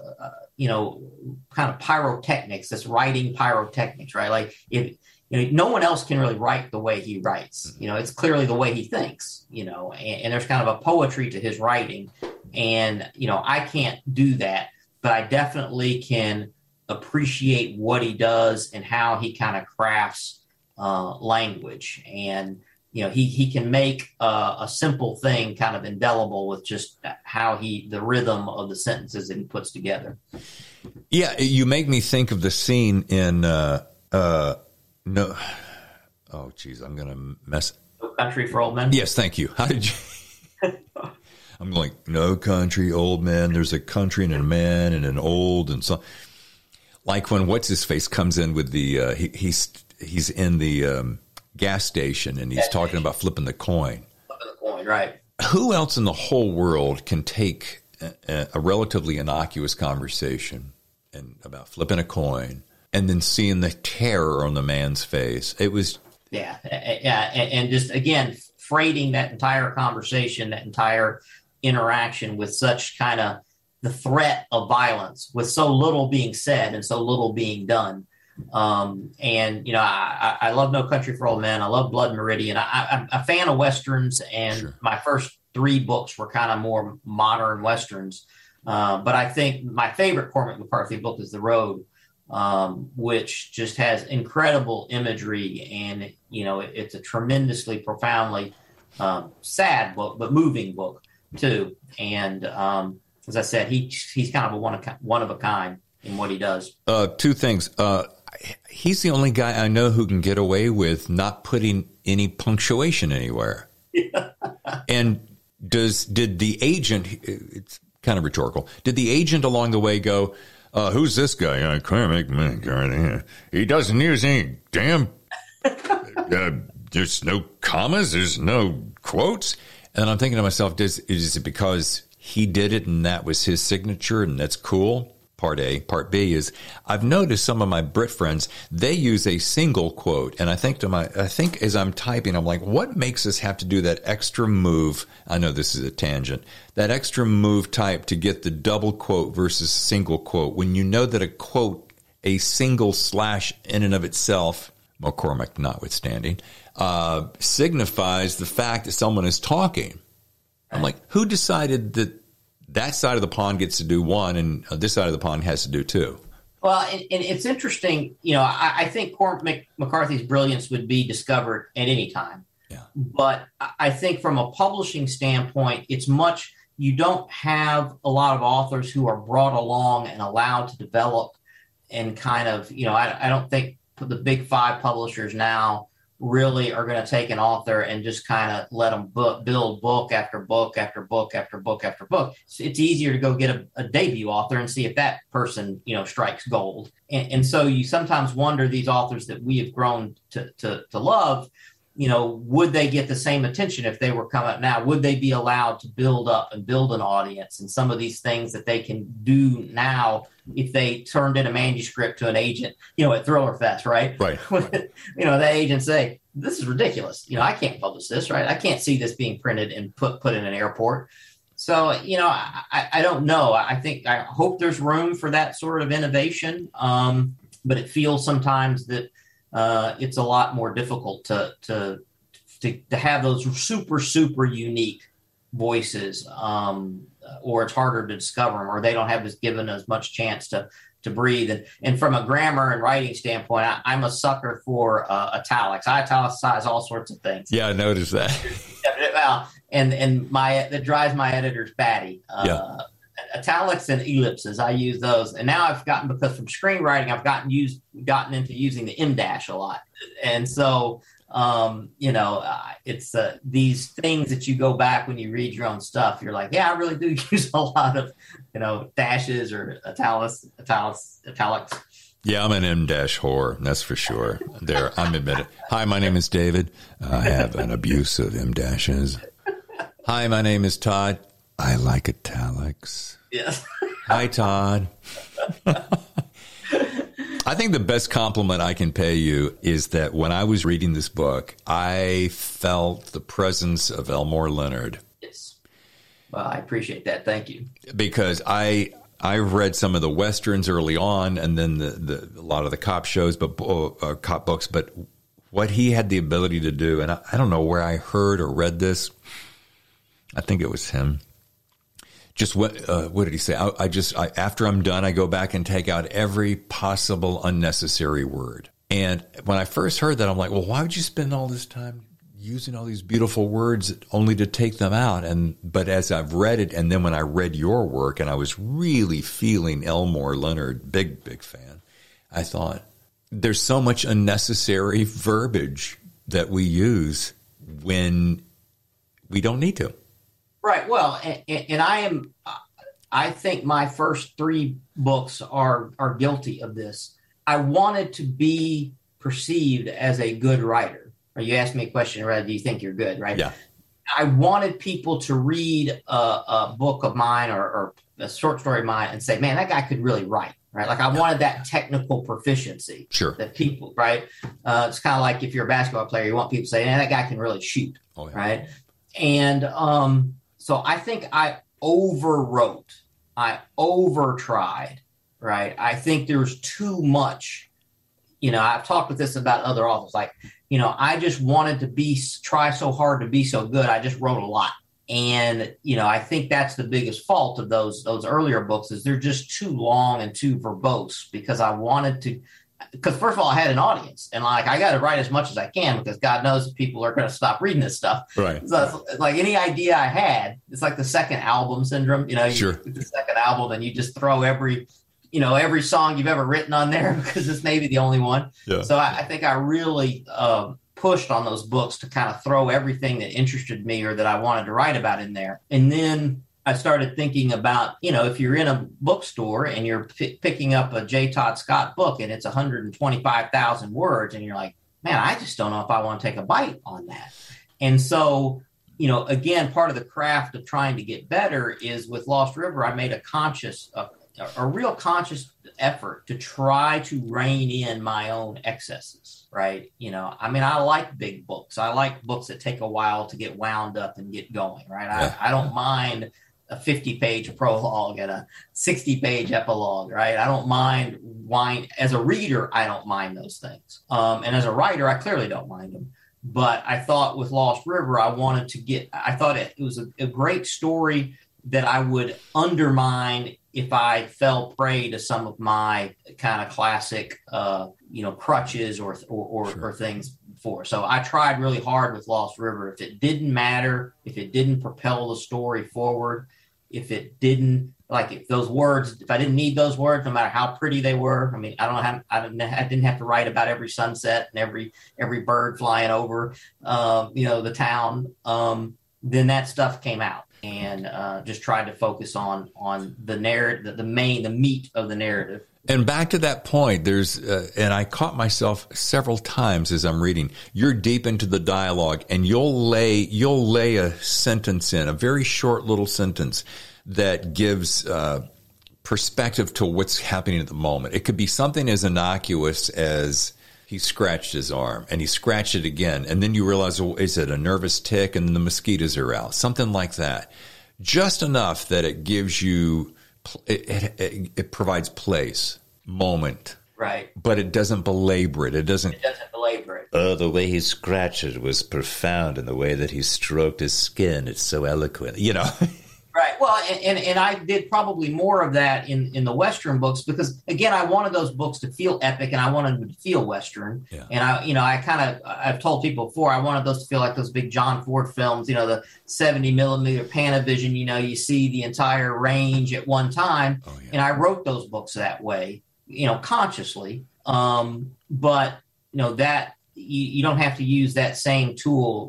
kind of pyrotechnics, this writing pyrotechnics, right? Like if, no one else can really write the way he writes. It's clearly the way he thinks, and there's kind of a poetry to his writing. And, I can't do that, but I definitely can appreciate what he does and how he kind of crafts language. And, he can make a simple thing kind of indelible with just how the rhythm of the sentences that he puts together. Yeah, you make me think of the scene in I'm going to mess. No Country for Old Men? Yes, thank you. How did you? I'm like, No Country, Old Men. There's a country and a man and an old and so. Like when what's his face comes in with the he's in the gas station and he's talking about flipping the coin. Flipping the coin, right. Who else in the whole world can take a relatively innocuous conversation and about flipping a coin and then seeing the terror on the man's face? It was Yeah. And just, again, freighting that entire conversation, that entire interaction with such kind of the threat of violence, with so little being said and so little being done. And, you know, I love No Country for Old Men. I love Blood Meridian. I'm a fan of Westerns, and sure, my first 3 books were kind of more modern Westerns. But I think my favorite Cormac McCarthy book is The Road, which just has incredible imagery. And, you know, it's a tremendously, profoundly sad book, but moving book too. And as I said, he's kind of a one of a kind in what he does. 2 things. He's the only guy I know who can get away with not putting any punctuation anywhere. Yeah. And did the agent, it's kind of rhetorical, did the agent along the way go, who's this guy? Cormac McCarthy. He doesn't use any damn, there's no commas, there's no quotes. And I'm thinking to myself, is it because he did it and that was his signature and that's cool? Part A. Part B is I've noticed some of my Brit friends, they use a single quote. And I think as I'm typing, I'm like, what makes us have to do that extra move? I know this is a tangent. That extra move type to get the double quote versus single quote. When you know that a quote, a single slash in and of itself, McCormick notwithstanding, signifies the fact that someone is talking. I'm like, who decided that side of the pond gets to do one and this side of the pond has to do 2? Well, and it's interesting, you know, I think Cormac McCarthy's brilliance would be discovered at any time. Yeah. But I think from a publishing standpoint, you don't have a lot of authors who are brought along and allowed to develop and kind of, you know, I don't think the big 5 publishers now really are going to take an author and just kind of let them build book after book after book after book after book. It's easier to go get a debut author and see if that person, you know, strikes gold. And so you sometimes wonder, these authors that we have grown to love, you know, would they get the same attention if they were coming up now? Would they be allowed to build up and build an audience? And some of these things that they can do now, if they turned in a manuscript to an agent, you know, at Thriller Fest, right? Right. You know, the agent say, this is ridiculous. You know, I can't publish this, right? I can't see this being printed and put in an airport. So, you know, I don't know. I hope there's room for that sort of innovation. But it feels sometimes that it's a lot more difficult to have those super unique voices, or it's harder to discover them, or they don't have given as much chance to breathe. And from a grammar and writing standpoint, I'm a sucker for italics. I italicize all sorts of things. Yeah, I noticed that. Well, and that drives my editors batty. Italics and ellipses, I use those. And now because from screenwriting, I've gotten into using the M- a lot. And so, you know, it's these things that you go back when you read your own stuff. You're like, yeah, I really do use a lot of, you know, dashes or italics. Yeah, I'm an M- whore. That's for sure. There, I'm admitted. Hi, my name is David. I have an abuse of M-dashes. Hi, my name is Todd. I like italics. Yes. Hi, Todd. I think the best compliment I can pay you is that when I was reading this book, I felt the presence of Elmore Leonard. Yes. Well, I appreciate that. Thank you. Because I read some of the Westerns early on, and then a lot of the cop shows, cop books, but what he had the ability to do, and I don't know where I heard or read this. I think it was him. Just what did he say? After I'm done, I go back and take out every possible unnecessary word. And when I first heard that, I'm like, well, why would you spend all this time using all these beautiful words only to take them out? But as I've read it, and then when I read your work, and I was really feeling Elmore Leonard, big fan, I thought there's so much unnecessary verbiage that we use when we don't need to. Right. Well, and I think my first 3 books are guilty of this. I wanted to be perceived as a good writer. Or you asked me a question, right? Do you think you're good? Right. Yeah. I wanted people to read a book of mine or a short story of mine and say, man, that guy could really write. right? Like I wanted that technical proficiency. Sure. That people, right? It's kind of like if you're a basketball player, you want people to say, that guy can really shoot, right? And so I think I overwrote. I overtried, right? I think there's too much. I've talked with this about other authors. Like, I just wanted to try so hard to be so good. I just wrote a lot. And, I think that's the biggest fault of those earlier books is they're just too long and too verbose because first of all, I had an audience and like, I got to write as much as I can because God knows if people are going to stop reading this stuff. Right. So like any idea I had, it's like the second album syndrome, Sure. The second album and you just throw every song you've ever written on there because it's maybe the only one. Yeah. So I think I really pushed on those books to kind of throw everything that interested me or that I wanted to write about in there. And then I started thinking about, if you're in a bookstore and you're picking up a J. Todd Scott book and it's 125,000 words and you're like, man, I just don't know if I want to take a bite on that. And so, again, part of the craft of trying to get better is with Lost River, I made a real conscious effort to try to rein in my own excesses, right? I like big books. I like books that take a while to get wound up and get going, right? Yeah. I don't mind a 50-page prologue and a 60-page epilogue, right? I don't mind as a reader, I don't mind those things. And as a writer, I clearly don't mind them. But I thought with Lost River, I thought it was a great story that I would undermine if I fell prey to some of my kind of classic, crutches or things before. So I tried really hard with Lost River. If it didn't matter, if it didn't propel the story forward, if it didn't, like if I didn't need those words, no matter how pretty they were. I mean, I didn't have to write about every sunset and every bird flying over, the town. Then that stuff came out. And just tried to focus on the narrative, the meat of the narrative. And back to that point, and I caught myself several times as I'm reading, you're deep into the dialogue and you'll lay a sentence in, a very short little sentence that gives perspective to what's happening at the moment. It could be something as innocuous as he scratched his arm and he scratched it again. And then you realize, well, is it a nervous tick and the mosquitoes are out? Something like that. Just enough that it gives you, it provides place, moment. Right. But it doesn't belabor it. It doesn't belabor it. Oh, the way he scratched it was profound, and the way that he stroked his skin, it's so eloquent. Right. Well, and I did probably more of that in the Western books because, again, I wanted those books to feel epic and I wanted them to feel Western. Yeah. And I've told people before, I wanted those to feel like those big John Ford films, the 70 millimeter Panavision, you see the entire range at one time. Oh, yeah. And I wrote those books that way, consciously. But, that you don't have to use that same tool,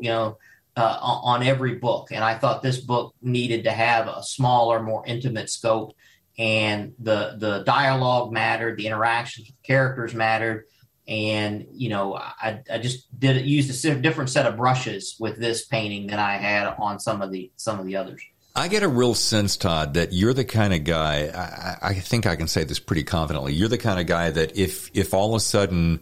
on every book. And I thought this book needed to have a smaller, more intimate scope. And the dialogue mattered, the interactions with characters mattered. And, I just used a different set of brushes with this painting than I had on some of the others. I get a real sense, Todd, that you're the kind of guy, I think I can say this pretty confidently, you're the kind of guy that if all of a sudden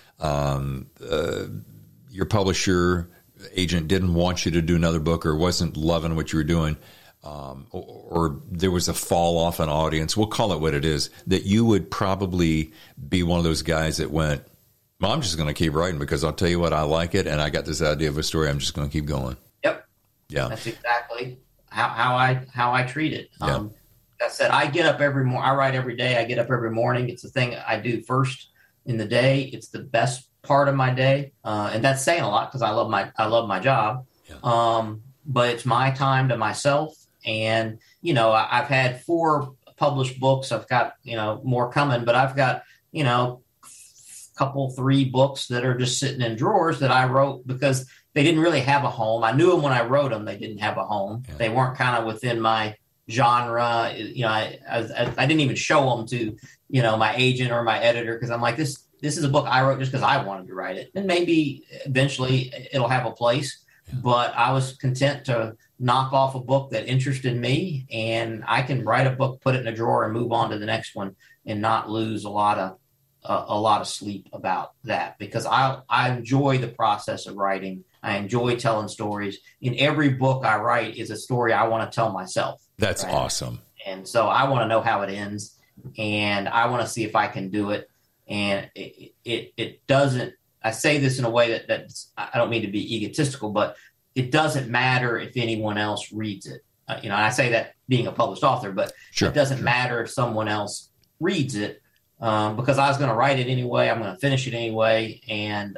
your publisher agent didn't want you to do another book or wasn't loving what you were doing, or there was a fall off in audience, we'll call it what it is, that you would probably be one of those guys that went, well, I'm just going to keep writing because I'll tell you what, I like it and I got this idea of a story, I'm just going to keep going. Yep. Yeah. That's exactly how I treat it. Yeah. Like I said, I get up every morning. I write every day. I get up every morning. It's the thing I do first in the day. It's the best part of my day, and that's saying a lot because I love my job. Yeah. But it's my time to myself, and I've had 4 published books. I've got more coming, but I've got couple 3 books that are just sitting in drawers that I wrote because they didn't really have a home. I knew them when I wrote them. They didn't have a home. Yeah. They weren't kind of within my genre. I didn't even show them to my agent or my editor because I'm like, this is a book I wrote just because I wanted to write it. And maybe eventually it'll have a place. Yeah. But I was content to knock off a book that interested me, and I can write a book, put it in a drawer, and move on to the next one and not lose a lot of sleep about that, because I enjoy the process of writing. I enjoy telling stories. In every book I write is a story I want to tell myself. That's awesome. And so I want to know how it ends, and I want to see if I can do it. And it doesn't, I say this in a way that I don't mean to be egotistical, but it doesn't matter if anyone else reads it. And I say that being a published author, but it doesn't matter if someone else reads it, because I was going to write it anyway. I'm going to finish it anyway. And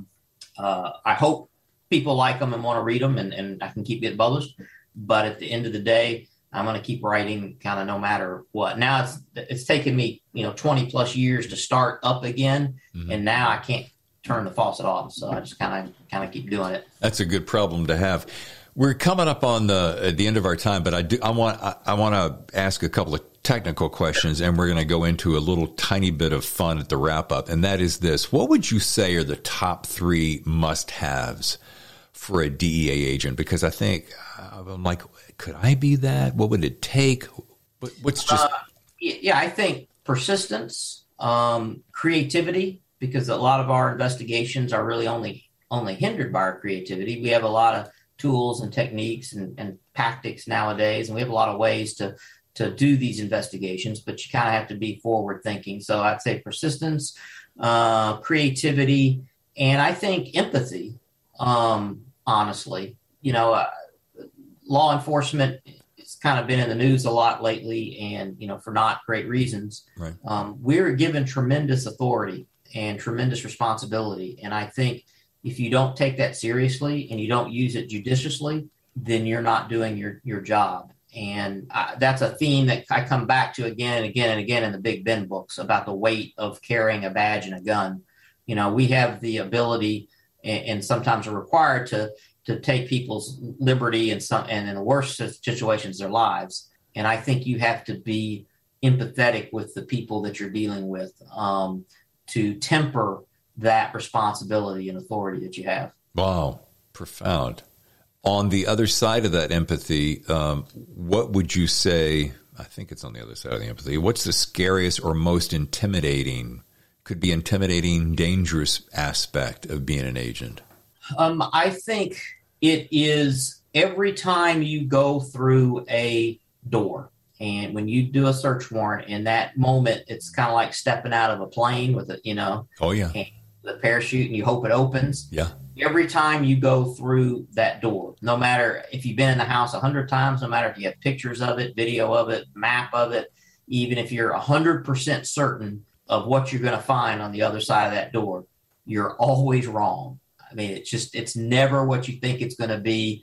I hope people like them and want to read them, and I can keep getting published. But at the end of the day, I'm going to keep writing kind of no matter what. Now it's taken me, 20 plus years to start up again. Mm-hmm. And now I can't turn the faucet off. So I just kind of keep doing it. That's a good problem to have. We're coming up on the end of our time, but I want to ask a couple of technical questions, and we're going to go into a little tiny bit of fun at the wrap up. And that is this: what would you say are the top 3 must-haves for a DEA agent? Because I think I'm like, could I be that? What would it take? What's just? I think persistence, creativity, because a lot of our investigations are really only hindered by our creativity. We have a lot of tools and techniques and tactics nowadays, and we have a lot of ways to do these investigations, but you kind of have to be forward thinking. So I'd say persistence, creativity, and I think empathy. Honestly, law enforcement has kind of been in the news a lot lately, and for not great reasons. Right. We're given tremendous authority and tremendous responsibility, and I think if you don't take that seriously and you don't use it judiciously, then you're not doing your job. And that's a theme that I come back to again and again and again in the Big Ben books about the weight of carrying a badge and a gun. We have the ability, and sometimes are required to take people's liberty and in the worst situations, their lives. And I think you have to be empathetic with the people that you're dealing with, to temper that responsibility and authority that you have. Wow, profound. On the other side of that empathy, what would you say? I think it's on the other side of the empathy. What's the scariest or most intimidating, could be intimidating, dangerous aspect of being an agent? I think it is every time you go through a door, and when you do a search warrant, in that moment, it's kind of like stepping out of a plane with a, oh yeah, the parachute, and you hope it opens. Yeah. Every time you go through that door, no matter if you've been in the house 100 times, no matter if you have pictures of it, video of it, map of it, even if you're 100% certain of what you're going to find on the other side of that door, you're always wrong. I mean, it's never what you think it's going to be.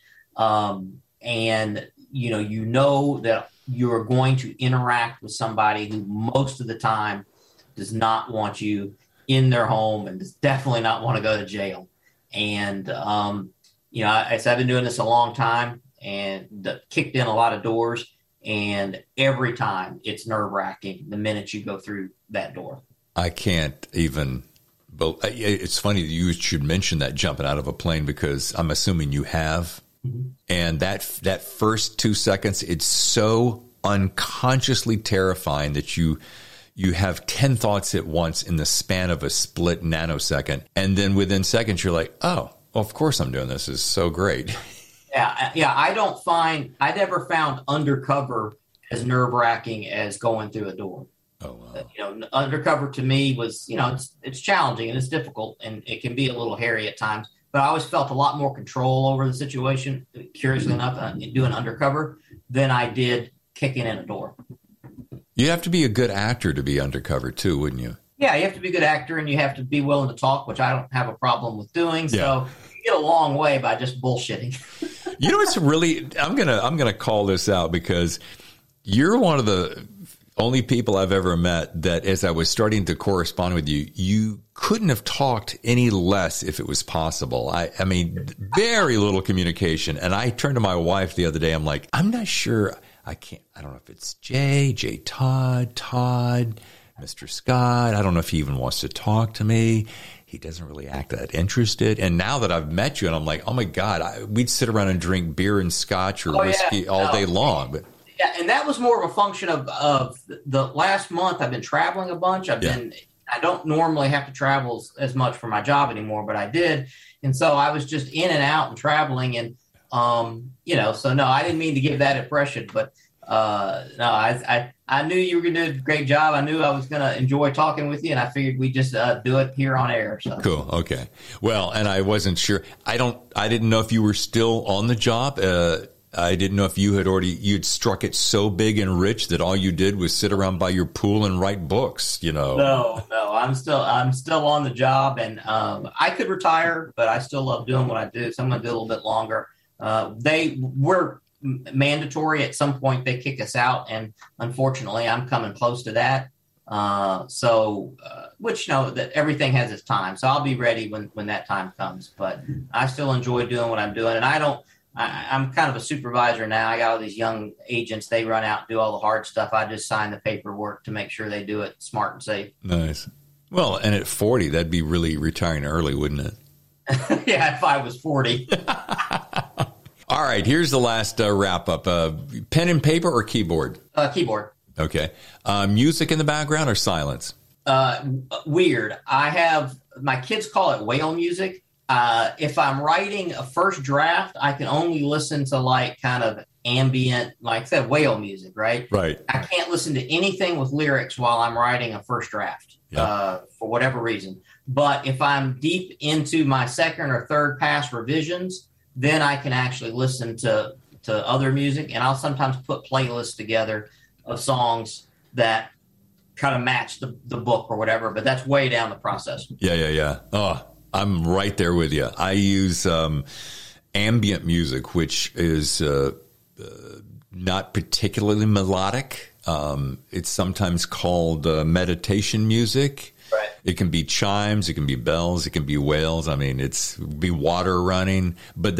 And you know that you're going to interact with somebody who most of the time does not want you in their home and does definitely not want to go to jail. And, I've been doing this a long time and kicked in a lot of doors, and every time it's nerve-wracking the minute you go through that door. I can't even, but it's funny that you should mention that jumping out of a plane, because I'm assuming you have. Mm-hmm. And that first 2 seconds, it's so unconsciously terrifying that you have 10 thoughts at once in the span of a split nanosecond. And then within seconds, you're like, oh, well, of course I'm doing this. This is so great. Yeah. I never found undercover as nerve-wracking as going through a door. Oh, wow. Undercover to me was, it's challenging and it's difficult, and it can be a little hairy at times, but I always felt a lot more control over the situation, curiously enough, doing undercover than I did kicking in a door. You have to be a good actor to be undercover too, wouldn't you? Yeah, you have to be a good actor, and you have to be willing to talk, which I don't have a problem with doing. So yeah. You get a long way by just bullshitting. It's really, I'm gonna call this out, because you're one of the only people I've ever met that, as I was starting to correspond with you, you couldn't have talked any less if it was possible. I mean, very little communication. And I turned to my wife the other day. I'm like, I'm not sure. I don't know if it's J Todd, Mr. Scott. I don't know if he even wants to talk to me. He doesn't really act that interested. And now that I've met you, and I'm like, oh my God, we'd sit around and drink beer and scotch or whiskey all day long. But Yeah, and that was more of a function of the last month. I've been traveling a bunch. I don't normally have to travel as much for my job anymore, but I did. And so I was just in and out and traveling. And, so no, I didn't mean to give that impression, but no, I knew you were going to do a great job. I knew I was going to enjoy talking with you, and I figured we'd just do it here on air. So. Cool. Okay. Well, and I wasn't sure. I didn't know if you were still on the job. I didn't know if you'd struck it so big and rich that all you did was sit around by your pool and write books, No, I'm still on the job, and I could retire, but I still love doing what I do. So I'm going to do a little bit longer. They were mandatory at some point. They kick us out, and unfortunately I'm coming close to that. Which that everything has its time. So I'll be ready when that time comes, but I still enjoy doing what I'm doing. And I'm kind of a supervisor now. I got all these young agents. They run out and do all the hard stuff. I just sign the paperwork to make sure they do it smart and safe. Nice. Well, and at 40, that'd be really retiring early, wouldn't it? Yeah, if I was 40. All right, here's the last wrap up. Pen and paper or keyboard? Keyboard. Okay. Music in the background or silence? Weird. My kids call it whale music. If I'm writing a first draft, I can only listen to like kind of ambient, like I said, whale music, right? Right. I can't listen to anything with lyrics while I'm writing a first draft, for whatever reason. But if I'm deep into my second or third pass revisions, then I can actually listen to other music, and I'll sometimes put playlists together of songs that kind of match the book or whatever, but that's way down the process. Yeah. Oh, I'm right there with you. I use ambient music, which is not particularly melodic. It's sometimes called meditation music. Right. It can be chimes, it can be bells, it can be whales. I mean, be water running, but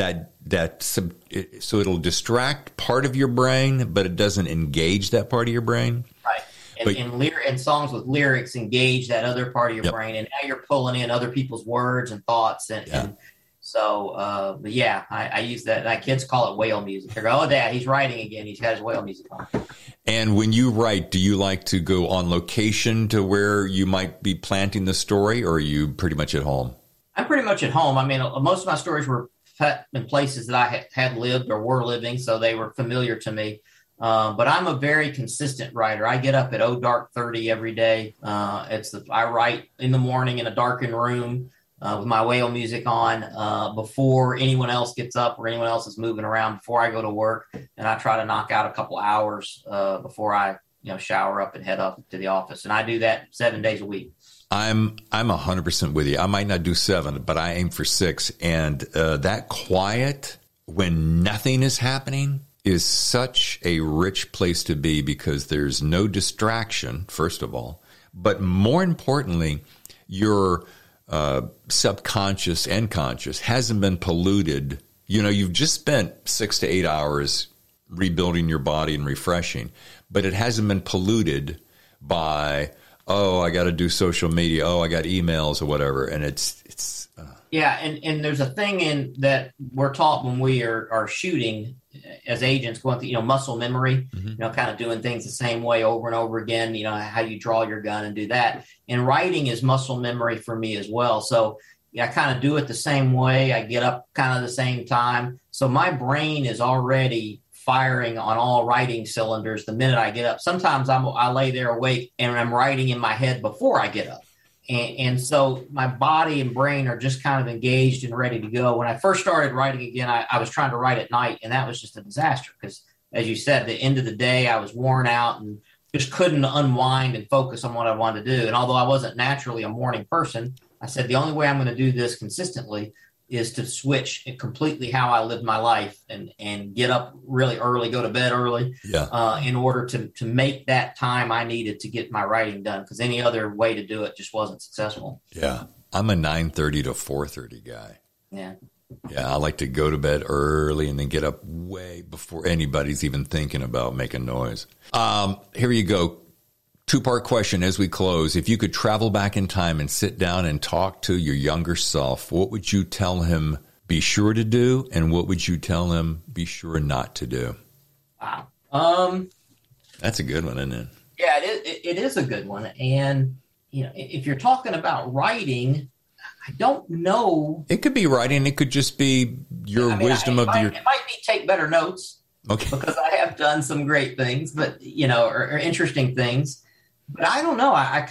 so it'll distract part of your brain, but it doesn't engage that part of your brain. Right. And songs with lyrics engage that other part of your brain, and now you're pulling in other people's words and thoughts, and so. But yeah, I use that. My kids call it whale music. They go, "Oh, Dad, he's writing again. He's got his whale music on." And when you write, do you like to go on location to where you might be planting the story, or are you pretty much at home? I'm pretty much at home. I mean, most of my stories were set in places that I had lived or were living, so they were familiar to me. But I'm a very consistent writer. I get up at dark 30 every day. I write in the morning in a darkened room with my whale music on before anyone else gets up or anyone else is moving around, before I go to work. And I try to knock out a couple hours before I shower up and head up to the office. And I do that 7 days a week. I'm 100% with you. I might not do 7, but I aim for 6. And that quiet when nothing is happening is such a rich place to be, because there's no distraction, first of all. But more importantly, your subconscious and conscious hasn't been polluted. You've just spent 6 to 8 hours rebuilding your body and refreshing, but it hasn't been polluted by, I got to do social media. I got emails or whatever. And it's yeah. And there's a thing in that we're taught when we are shooting as agents, going through, muscle memory, kind of doing things the same way over and over again, how you draw your gun and do that. And writing is muscle memory for me as well. So I kind of do it the same way. I get up kind of the same time. So my brain is already firing on all writing cylinders the minute I get up. Sometimes I lay there awake and I'm writing in my head before I get up. And so my body and brain are just kind of engaged and ready to go. When I first started writing again, I was trying to write at night, and that was just a disaster because, as you said, the end of the day, I was worn out and just couldn't unwind and focus on what I wanted to do. And although I wasn't naturally a morning person, I said the only way I'm going to do this consistently is to switch completely how I live my life and get up really early, go to bed early, in order to make that time I needed to get my writing done, because any other way to do it just wasn't successful. Yeah. I'm a 9:30 to 4:30 guy. Yeah. Yeah. I like to go to bed early and then get up way before anybody's even thinking about making noise. Here you go. 2-part question as we close. If you could travel back in time and sit down and talk to your younger self, what would you tell him be sure to do, and what would you tell him be sure not to do? Wow. That's a good one, isn't it? Yeah, it is a good one. And, if you're talking about writing, I don't know. It could be writing. It could just be your wisdom It might be take better notes. Okay. Because I have done some great things, but, or interesting things. But I don't know.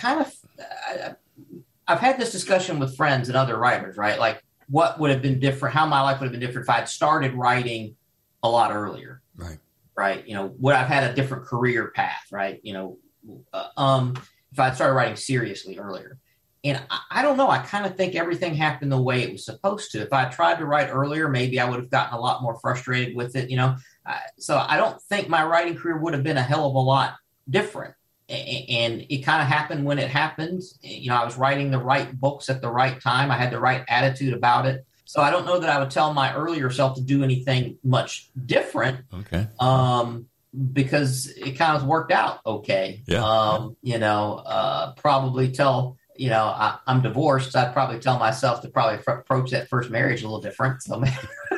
I've had this discussion with friends and other writers, right? Like, what would have been different? How my life would have been different if I'd started writing a lot earlier. Right. Right. Would I've had a different career path, right? If I'd started writing seriously earlier. And I don't know. I kind of think everything happened the way it was supposed to. If I tried to write earlier, maybe I would have gotten a lot more frustrated with it, So I don't think my writing career would have been a hell of a lot different. And it kind of happened when it happened. I was writing the right books at the right time. I had the right attitude about it. So I don't know that I would tell my earlier self to do anything much different. Okay. Because it kind of worked out okay. Yeah. Probably tell, I'm divorced. I'd probably tell myself to probably approach that first marriage a little different. So maybe.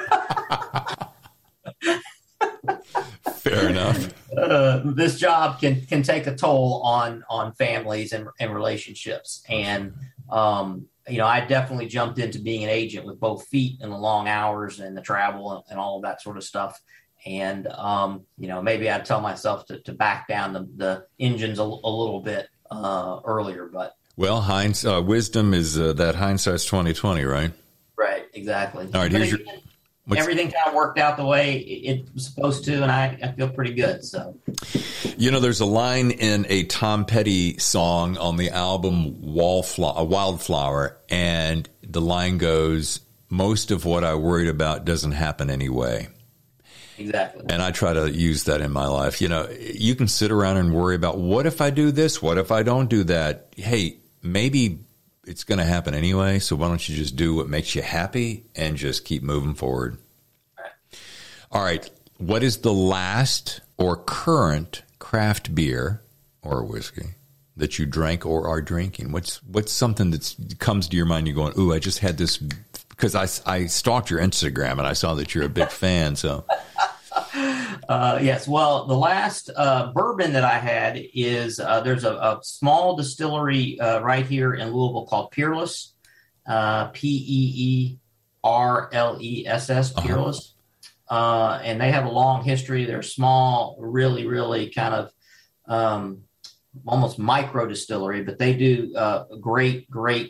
Fair enough. This job can take a toll on families and relationships. And, I definitely jumped into being an agent with both feet and the long hours and the travel and all of that sort of stuff. And, maybe I'd tell myself to back down the engines a little bit earlier. But well, wisdom is that hindsight's 20/20, right? Right. Exactly. All right. Everything kind of worked out the way it was supposed to, and I feel pretty good. So, there's a line in a Tom Petty song on the album Wildflower, and the line goes, "Most of what I worried about doesn't happen anyway." Exactly. And I try to use that in my life. You can sit around and worry about, what if I do this? What if I don't do that? Hey, maybe it's going to happen anyway. So why don't you just do what makes you happy and just keep moving forward? All right. What is the last or current craft beer or whiskey that you drank or are drinking? What's something that comes to your mind? You're going, ooh, I just had this, because I stalked your Instagram and I saw that you're a big fan. So. Yes. Well, the last bourbon that I had is there's a small distillery right here in Louisville called Peerless, Peerless, Peerless. And they have a long history. They're small, really, really kind of almost micro distillery, but they do great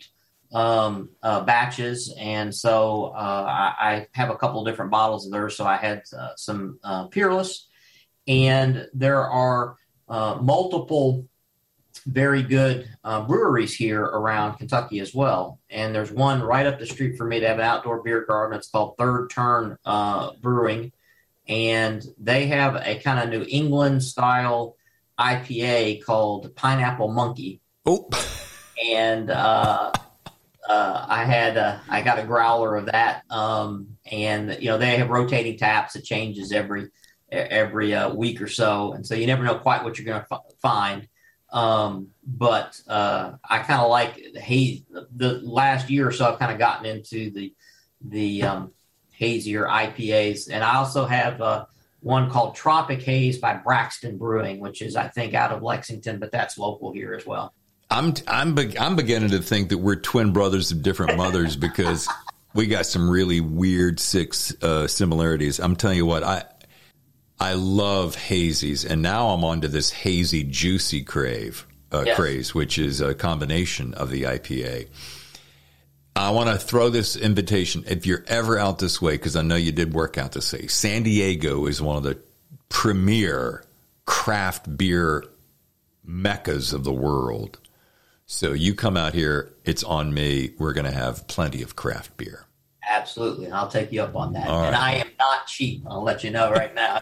batches. And so I have a couple of different bottles of theirs. So I had some Peerless, and there are multiple very good breweries here around Kentucky as well. And there's one right up the street for me. They have an outdoor beer garden. It's called Third Turn Brewing. And they have a kind of New England style IPA called Pineapple Monkey. Oh, and I got a growler of that. And they have rotating taps. It changes every week or so. And so you never know quite what you're going to find. But I kind of like the last year or so, I've kind of gotten into the hazier IPAs. And I also have one called Tropic Haze by Braxton Brewing, which is, I think, out of Lexington, but that's local here as well. I'm beginning to think that we're twin brothers of different mothers, because we got some really weird, sick similarities. I'm telling you what, I love hazies, and now I'm onto this hazy juicy craze, which is a combination of the IPA. I want to throw this invitation, if you're ever out this way, because I know you did work out this way. San Diego is one of the premier craft beer meccas of the world. So you come out here, it's on me. We're going to have plenty of craft beer. Absolutely. And I'll take you up on that. All right. And I am not cheap. I'll let you know right now.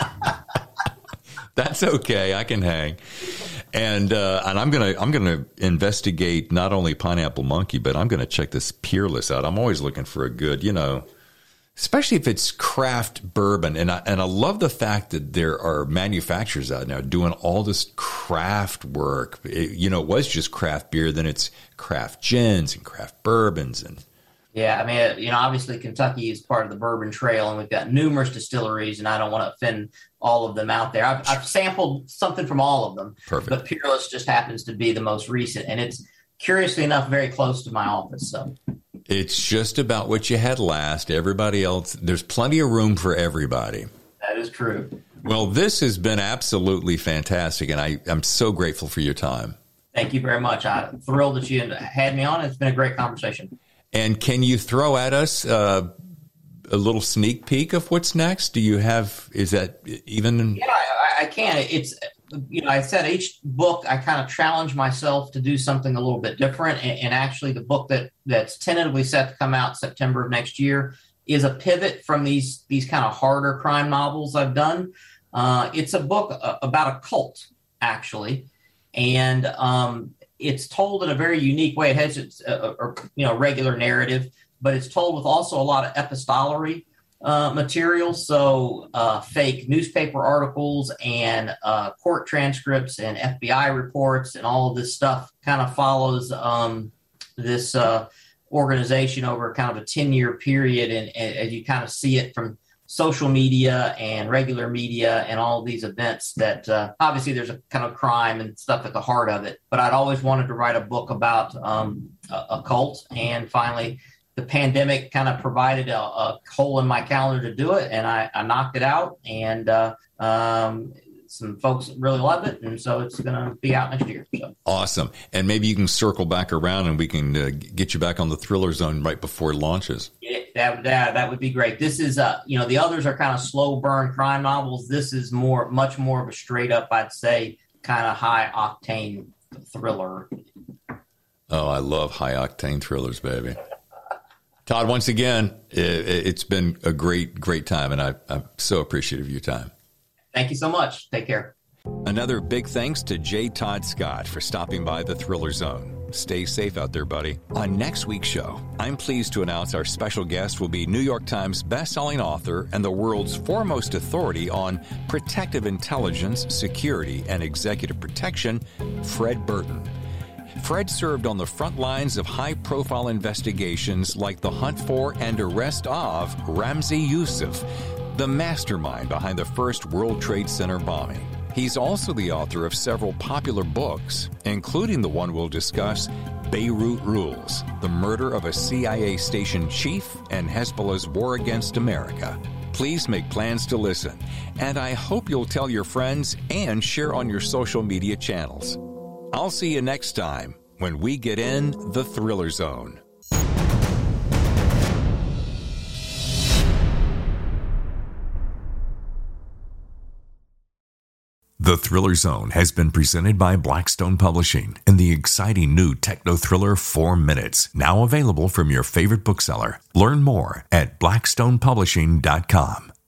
That's okay. I can hang. And I'm gonna investigate not only Pineapple Monkey, but I'm gonna check this Peerless out. I'm always looking for a good, especially if it's craft bourbon. And I love the fact that there are manufacturers out now doing all this craft work. It was just craft beer, then it's craft gins and craft bourbons. And yeah, I mean, obviously Kentucky is part of the Bourbon Trail, and we've got numerous distilleries, and I don't want to offend all of them out there. I've sampled something from all of them. Perfect. But Peerless just happens to be the most recent, and it's curiously enough very close to my office. So it's just about what you had last. Everybody else, there's plenty of room for everybody. that is true. Well, this has been absolutely fantastic, and I'm so grateful for your time. Thank you very much. I'm thrilled that you had me on. It's been a great conversation. And can you throw at us a little sneak peek of what's next? Is that even? Yeah, I can. It's, I said each book I kind of challenge myself to do something a little bit different. And actually the book that's tentatively set to come out September of next year is a pivot from these kind of harder crime novels I've done. It's a book about a cult, actually. And it's told in a very unique way. It has its regular narrative, but it's told with also a lot of epistolary material. So fake newspaper articles and court transcripts and FBI reports and all of this stuff kind of follows this organization over kind of a 10-year period. And as you kind of see it from social media and regular media and all of these events that obviously there's a kind of crime and stuff at the heart of it. But I'd always wanted to write a book about a cult. And finally, the pandemic kind of provided a hole in my calendar to do it. And I knocked it out. And some folks really love it. And so it's going to be out next year. So. Awesome. And maybe you can circle back around and we can get you back on the Thriller Zone right before it launches. Yeah, that would be great. This is, the others are kind of slow burn crime novels. This is much more of a straight up, I'd say, kind of high octane thriller. Oh, I love high octane thrillers, baby. Todd, once again, it's been a great time, and I'm so appreciative of your time. Thank you so much. Take care. Another big thanks to J. Todd Scott for stopping by the Thriller Zone. Stay safe out there, buddy. On next week's show, I'm pleased to announce our special guest will be New York Times bestselling author and the world's foremost authority on protective intelligence, security, and executive protection, Fred Burton. Fred served on the front lines of high-profile investigations like the hunt for and arrest of Ramzi Yousef, the mastermind behind the first World Trade Center bombing. He's also the author of several popular books, including the one we'll discuss, Beirut Rules, the murder of a CIA station chief and Hezbollah's war against America. Please make plans to listen, and I hope you'll tell your friends and share on your social media channels. I'll see you next time when we get in the Thriller Zone. The Thriller Zone has been presented by Blackstone Publishing and the exciting new techno thriller 4 Minutes, now available from your favorite bookseller. Learn more at blackstonepublishing.com.